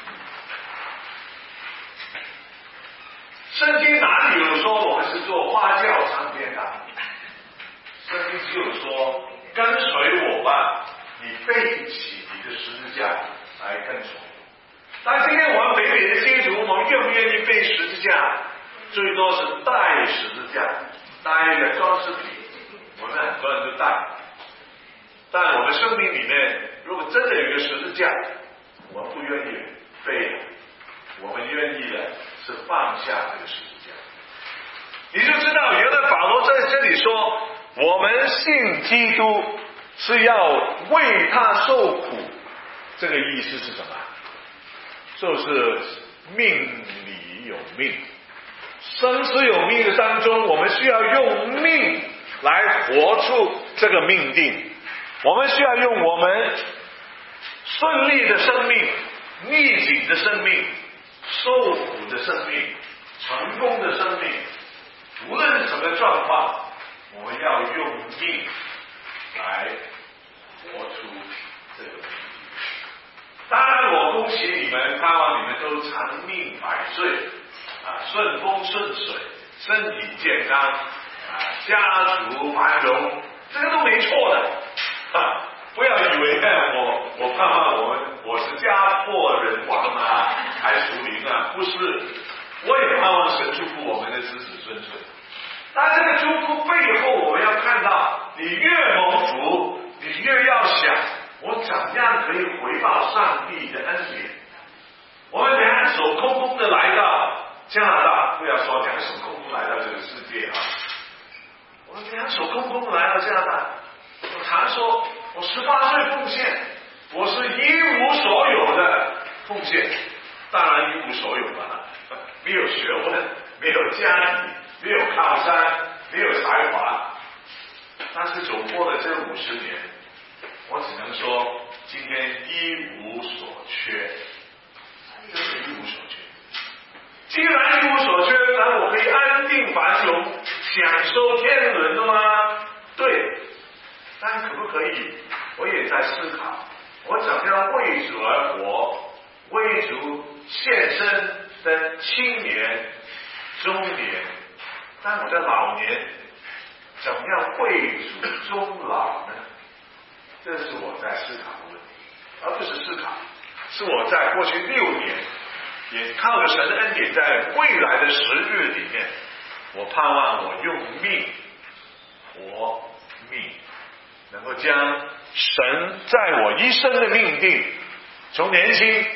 圣经哪里有说我们是坐花轿上天堂？圣经只有说跟随我吧，你背起你的十字架来跟随。但今天我们北美的基督徒，我们愿不愿意背十字架？最多是带十字架，带一个装饰品，我们很多人都带。但我们生命里面，如果真的有一个十字架，我们不愿意背，我们愿意的是放下这个十字架。你就知道，原来保罗在这里说，我们信基督是要为他受苦，这个意思是什么？就是命里有命，生死有命的当中，我们需要用命来活出这个命定。我们需要用我们顺利的生命、逆境的生命、受苦的生命、成功的生命，无论什么状况，我们要用命来活出这个命定。当然，我恭喜你们，盼望你们都长命百岁顺风顺水，身体健康家族繁荣，这个都没错的。不要以为我盼望我是家破人亡还属灵不是，我也盼望神祝福我们的子子孙孙。但这个祝福背后，我们要看到，你越蒙福，你越要想我怎样可以回报上帝的恩典。我们两手空空的来到加拿大，不要说两手空空来到这个世界我们两手空空的来到加拿大。我常说，我18岁奉献，我是一无所有的奉献，当然一无所有没有学问，没有家底，没有靠山，没有才华。但是走过了这50年，我只能说，今天一无所缺，真是一无所缺。既然一无所缺，那我可以安定繁荣，享受天伦了吗？对。但可不可以？我也在思考，我怎么样为主而活，为主献身的青年、中年，但我的老年怎么样为主终老呢？这是我在思考的问题，而不是思考，是我在过去6年，也靠着神的恩典，在未来的10日里面，我盼望我用命活命。能够将神在我一生的命定，从年轻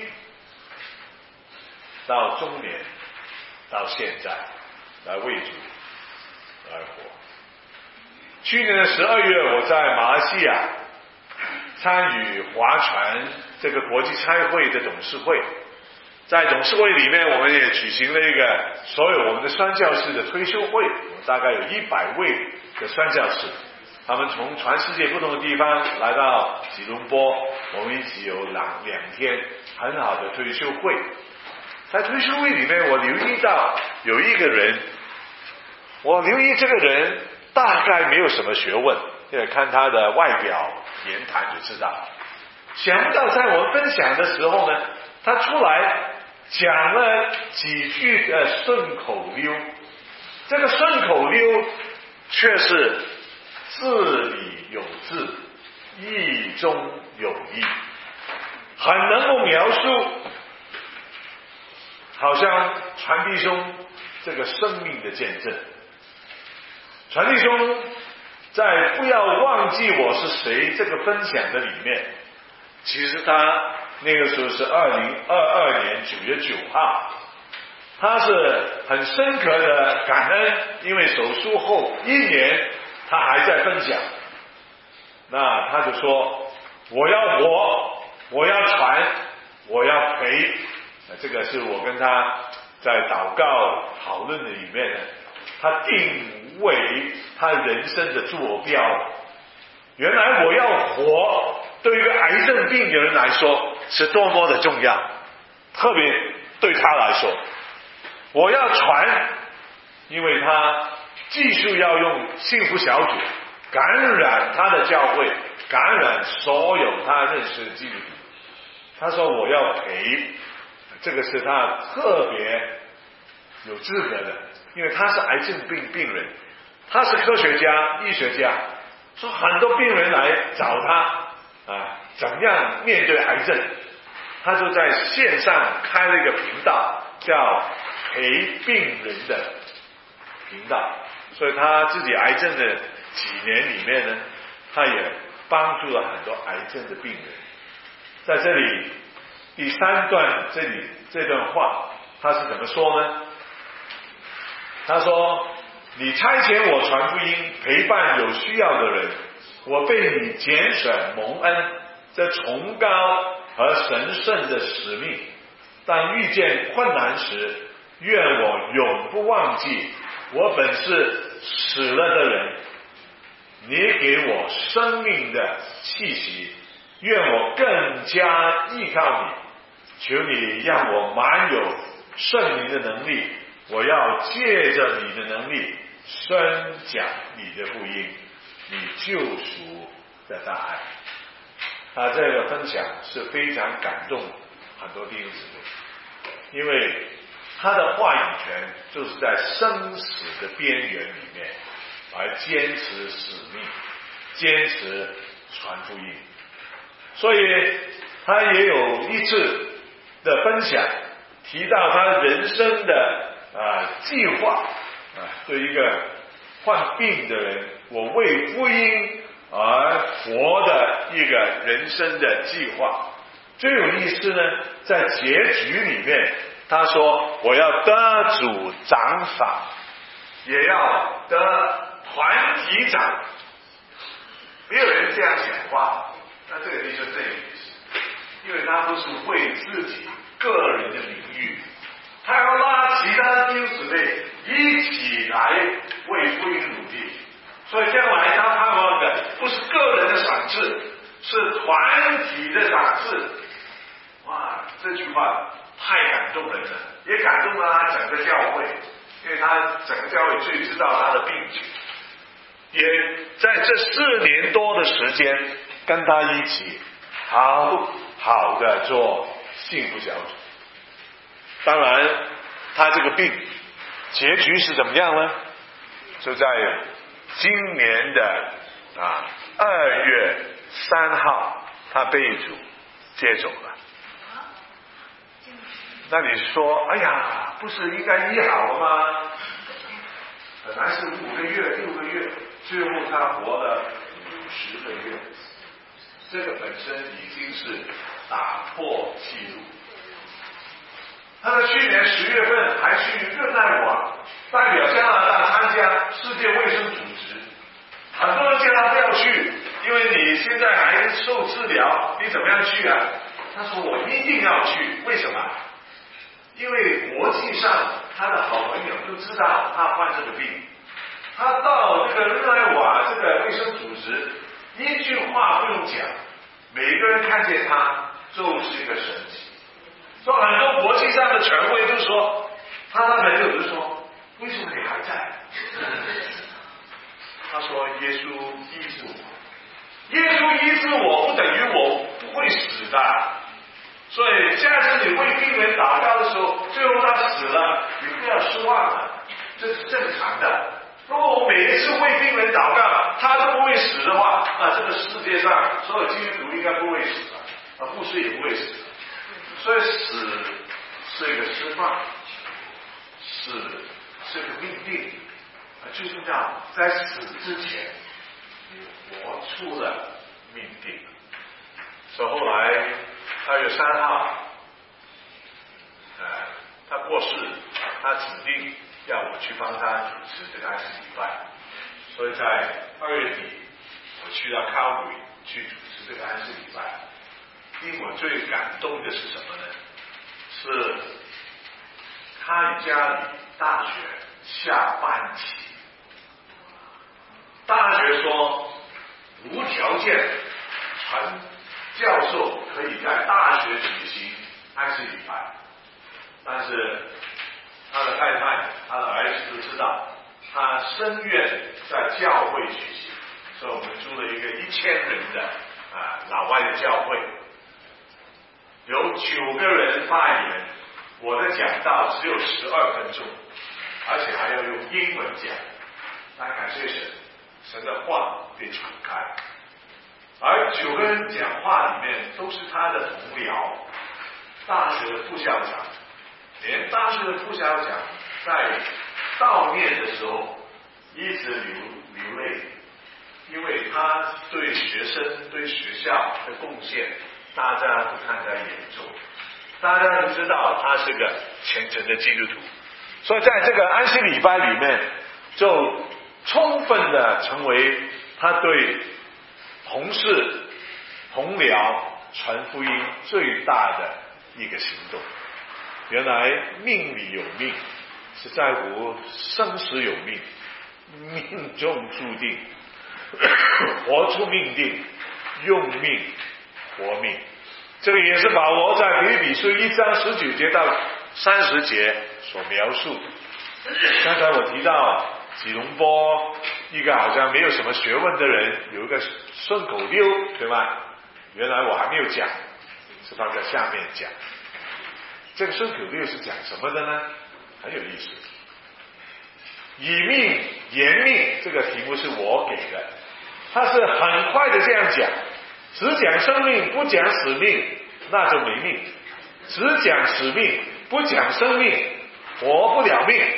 到中年到现在，来为主而活。去年的12月，我在马来西亚参与划船这个国际差会的董事会，在董事会里面，我们也举行了一个所有我们的宣教士的退休会，大概有100位的宣教士，他们从全世界不同的地方来到吉隆坡，我们一起有2天很好的退休会。在退休会里面，我留意到有一个人，我留意这个人大概没有什么学问，因为看他的外表言谈就知道。想不到在我们分享的时候呢，他出来讲了几句的顺口溜，这个顺口溜却是字里有字，意中有意，很能够描述好像传弟兄这个生命的见证。传弟兄在不要忘记我是谁这个分享的里面，其实他那个时候是2022年9月9号，他是很深刻的感恩，因为手术后1年他还在分享。那他就说，我要活，我要传，我要陪。这个是我跟他在祷告讨论的里面呢，他定位他人生的坐标。原来我要活，对于一个癌症病人来说是多么的重要，特别对他来说，我要传，因为他继续要用幸福小组感染他的教会，感染所有他认识的基督徒。他说我要陪，这个是他特别有资格的，因为他是癌症病人，他是科学家、医学家，说很多病人来找他怎样面对癌症，他就在线上开了一个频道，叫陪病人的频道。所以他自己癌症的几年里面呢，他也帮助了很多癌症的病人。在这里第3段这段话他是怎么说呢？他说，你差遣我传福音，陪伴有需要的人，我被你拣选蒙恩，这崇高和神圣的使命。当遇见困难时，愿我永不忘记我本是死了的人，你给我生命的气息，愿我更加依靠你，求你让我满有圣灵的能力，我要借着你的能力宣讲你的福音，你救赎的大爱。他这个分享是非常感动很多弟兄姊妹，因为他的话语权就是在生死的边缘里面而坚持使命，坚持传福音。所以他也有一次的分享提到他人生的计划对一个患病的人，我为福音而活的一个人生的计划。最有意思呢，在结局里面他说，我要得主长法，也要得团体长。没有人这样讲话，那这个的确真有意思，因为他不是为自己个人的领域，他要拉其他弟兄姊妹一起来为福音努力。所以将来他盼望的不是个人的赏赐，是团体的赏赐。哇，这句话太感动人了，也感动了他整个教会，因为他整个教会最知道他的病情，也在这4年多的时间跟他一起好好的做幸福小组。当然他这个病结局是怎么样呢？就在今年的2月3号他被主接走了。那你说，哎呀，不是应该医好了吗？本来是5个月、6个月，最后他活了50个月，这个本身已经是打破纪录。 他在去年10月份还去热带网代表加拿大参加世界卫生组织，很多人叫他不要去，因为你现在还受治疗，你怎么样去啊？他说我一定要去，为什么？因为国际上他的好朋友都知道他患这个病，他到这个热带网这个卫生组织，一句话不用讲，每个人看见他就是一个神奇。所以很多国际上的权威都说，他的朋友就说，为什么你还在？他说耶稣医治我，耶稣医治我不等于我不会死的。所以下次你为病人祷告的时候，最后他死了，你不要失望了，这是正常的。如果我每一次为病人祷告，他都不会死的话，那这个世界上所有基督徒应该不会死的，牧师也不会死。所以死是一个释放，死是一个命定，最重要，在死之前，你活出了命定。所以后来8月3号，他过世，他指定要我去帮他主持这个安息礼拜，所以在2月底，我去到Calgary去主持这个安息礼拜。令我最感动的是什么呢？是他与家里大学下半旗，大学说无条件传教授可以在大学举行安息礼拜，但是他的太太、他的儿子都知道，他深愿在教会举行，所以我们租了一个1000人的老外的教会。有9个人发言，我的讲道只有12分钟，而且还要用英文讲。但感谢神，神的话被传开。而9个人讲话里面都是他的同僚，大学的副校长，连大学的副校长在悼念的时候一直流泪，因为他对学生、对学校的贡献。大家不看在眼中，大家都知道他是个虔诚的基督徒，所以在这个安息礼拜里面，就充分的成为他对同事、同僚传福音最大的一个行动。原来命里有命，是在乎生死有命，命中注定，活出命定，用命活命。这个也是保罗在腓立比书1章19节到30节所描述的。刚才我提到吉隆坡一个好像没有什么学问的人，有一个顺口溜，对吗？原来我还没有讲，是放在下面讲。这个顺口溜是讲什么的呢？很有意思。以命言命这个题目是我给的，他是很快的这样讲，只讲生命不讲使命，那就没命；只讲使命不讲生命，活不了命。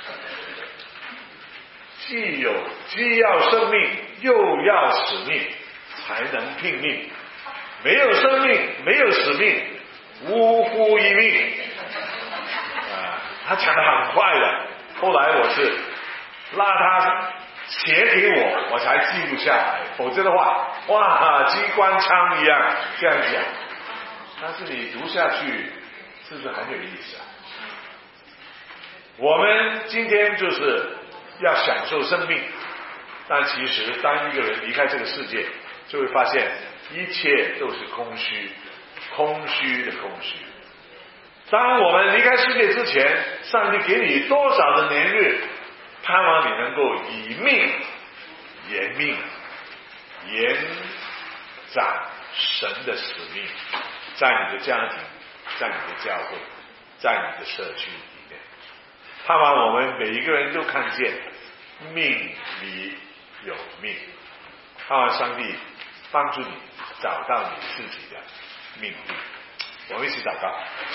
既要生命又要使命，才能拼命。没有生命没有使命，呜呼一命。他讲得很快的，后来我是拉他写给我，我才记录下来，否则的话，哇，机关枪一样这样讲。但是你读下去，是不是很有意思啊？我们今天就是要享受生命，但其实当一个人离开这个世界，就会发现一切都是空虚，空虚的空虚。当我们离开世界之前，上帝给你多少的年日，盼望你能够以命延命，延展神的使命，在你的家庭，在你的教会，在你的社区里面。盼望我们每一个人都看见命里有命，盼望上帝帮助你找到你自己的命定。我们一起祷告。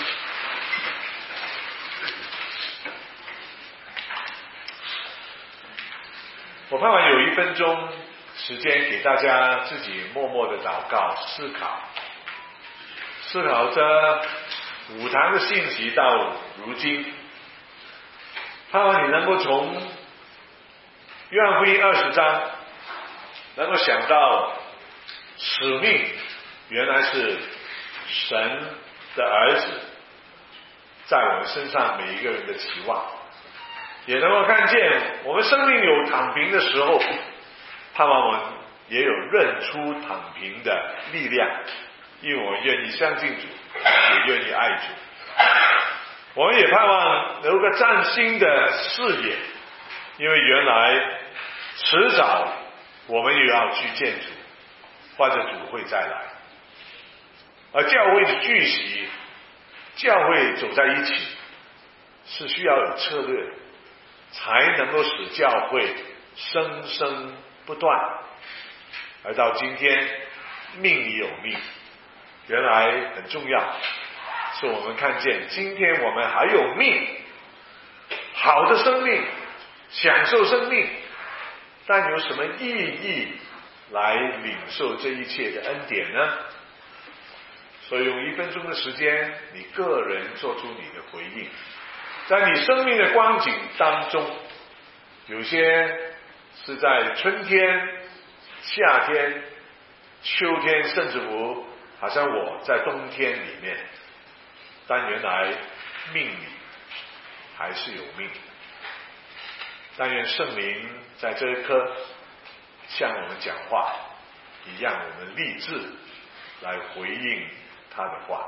我盼望有1分钟时间给大家自己默默的祷告思考着 5堂的信息到如今，盼望你能够从约翰福音20章能够想到使命原来是神的儿子在我们身上每一个人的期望，也能够看见我们生命有躺平的时候，盼望我们也有认出躺平的力量，因为我们愿意相信主，也愿意爱主。我们也盼望有个崭新的视野，因为原来迟早我们也要去见主，或者主会再来。而教会的聚集，教会走在一起，是需要有策略，才能够使教会生生不断。而到今天，命里有命，原来很重要，是我们看见今天我们还有命，好的生命，享受生命，但有什么意义来领受这一切的恩典呢？所以用1分钟的时间，你个人做出你的回应。在你生命的光景当中，有些是在春天、夏天、秋天，甚至乎好像我在冬天里面，但原来命里还是有命。但愿圣灵在这一刻向我们讲话，以让我们立志来回应他的话。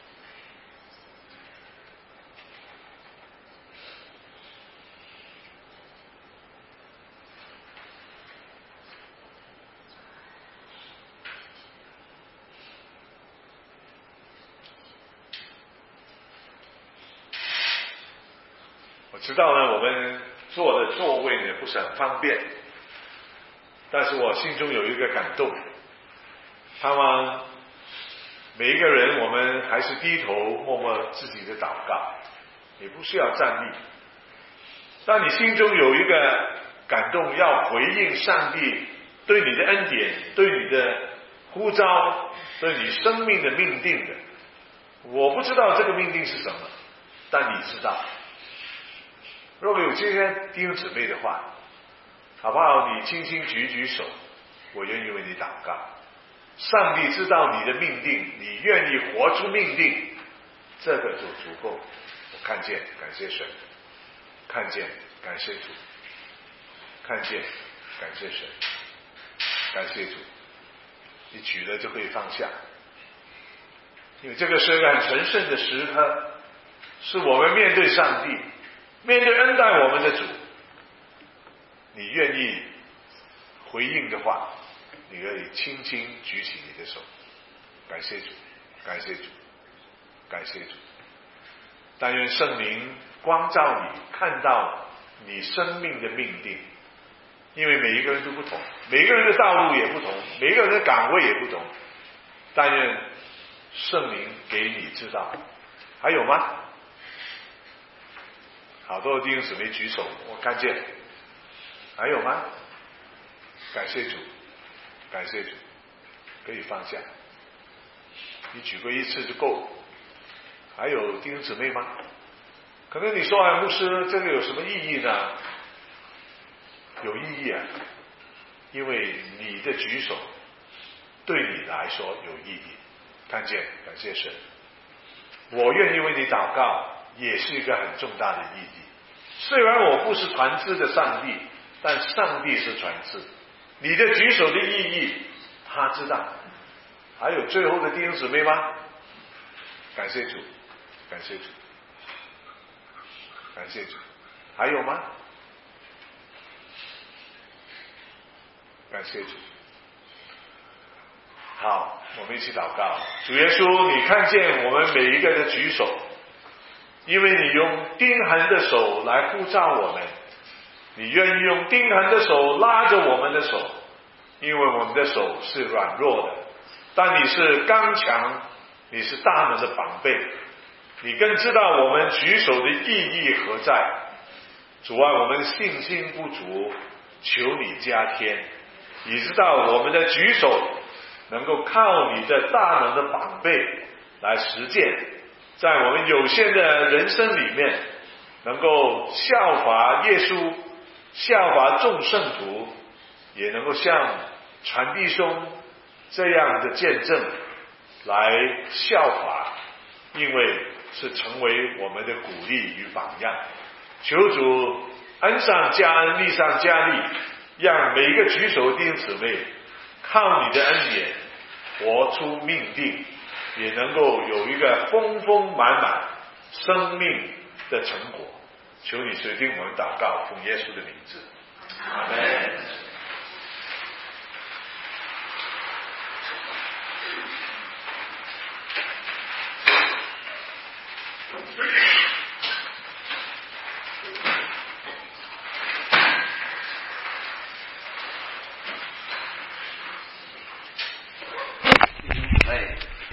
我知道呢，我们坐的座位呢不是很方便，但是我心中有一个感动，盼望每一个人我们还是低头默默自己的祷告，也不需要站立。当你心中有一个感动，要回应上帝对你的恩典，对你的呼召，对你生命的命定的，我不知道这个命定是什么，但你知道。如果有这些弟兄姊妹的话，好不好？你轻轻举举手，我愿意为你祷告。上帝知道你的命定，你愿意活出命定，这个就足够。我看见，感谢神；看见，感谢主；看见，感谢神；感谢主。你举了就可以放下，因为这个是一个很神圣的时刻，是我们面对上帝，面对恩待我们的主。你愿意回应的话，你可以轻轻举起你的手，感谢主，感谢主，感谢主。但愿圣灵光照你，看到你生命的命定，因为每一个人都不同，每一个人的道路也不同，每一个人的岗位也不同。但愿圣灵给你知道。还有吗？好多弟兄姊妹举手，我看见。还有吗？感谢主，感谢主，可以放下。你举过一次就够了。还有弟兄姊妹吗？可能你说啊，牧师，这个有什么意义呢？有意义啊，因为你的举手对你来说有意义。看见，感谢神。我愿意为你祷告，也是一个很重大的意义。虽然我不是传知的上帝，但上帝是传知。你的举手的意义，他知道。还有最后的弟兄姊妹吗？感谢主，感谢主，感谢主。还有吗？感谢主。好，我们一起祷告。主耶稣，你看见我们每一个人的举手，因为你用钉痕的手来呼召我们，你愿意用钉痕的手拉着我们的手，因为我们的手是软弱的，但你是刚强，你是大能的膀臂，你更知道我们举手的意义何在。主啊，我们信心不足，求你加添，你知道我们的举手能够靠你的大能的膀臂来实践， 在我们有限的人生里面，能够效法耶稣，效法众圣徒，也能够像传弟兄这样的见证来效法，因为是成为我们的鼓励与榜样。求主恩上加恩，利上加利，让每一个举手弟兄姊妹靠你的恩典活出命定，也能够有一个丰丰满满生命的成果。求你垂听我们祷告，奉耶稣的名字。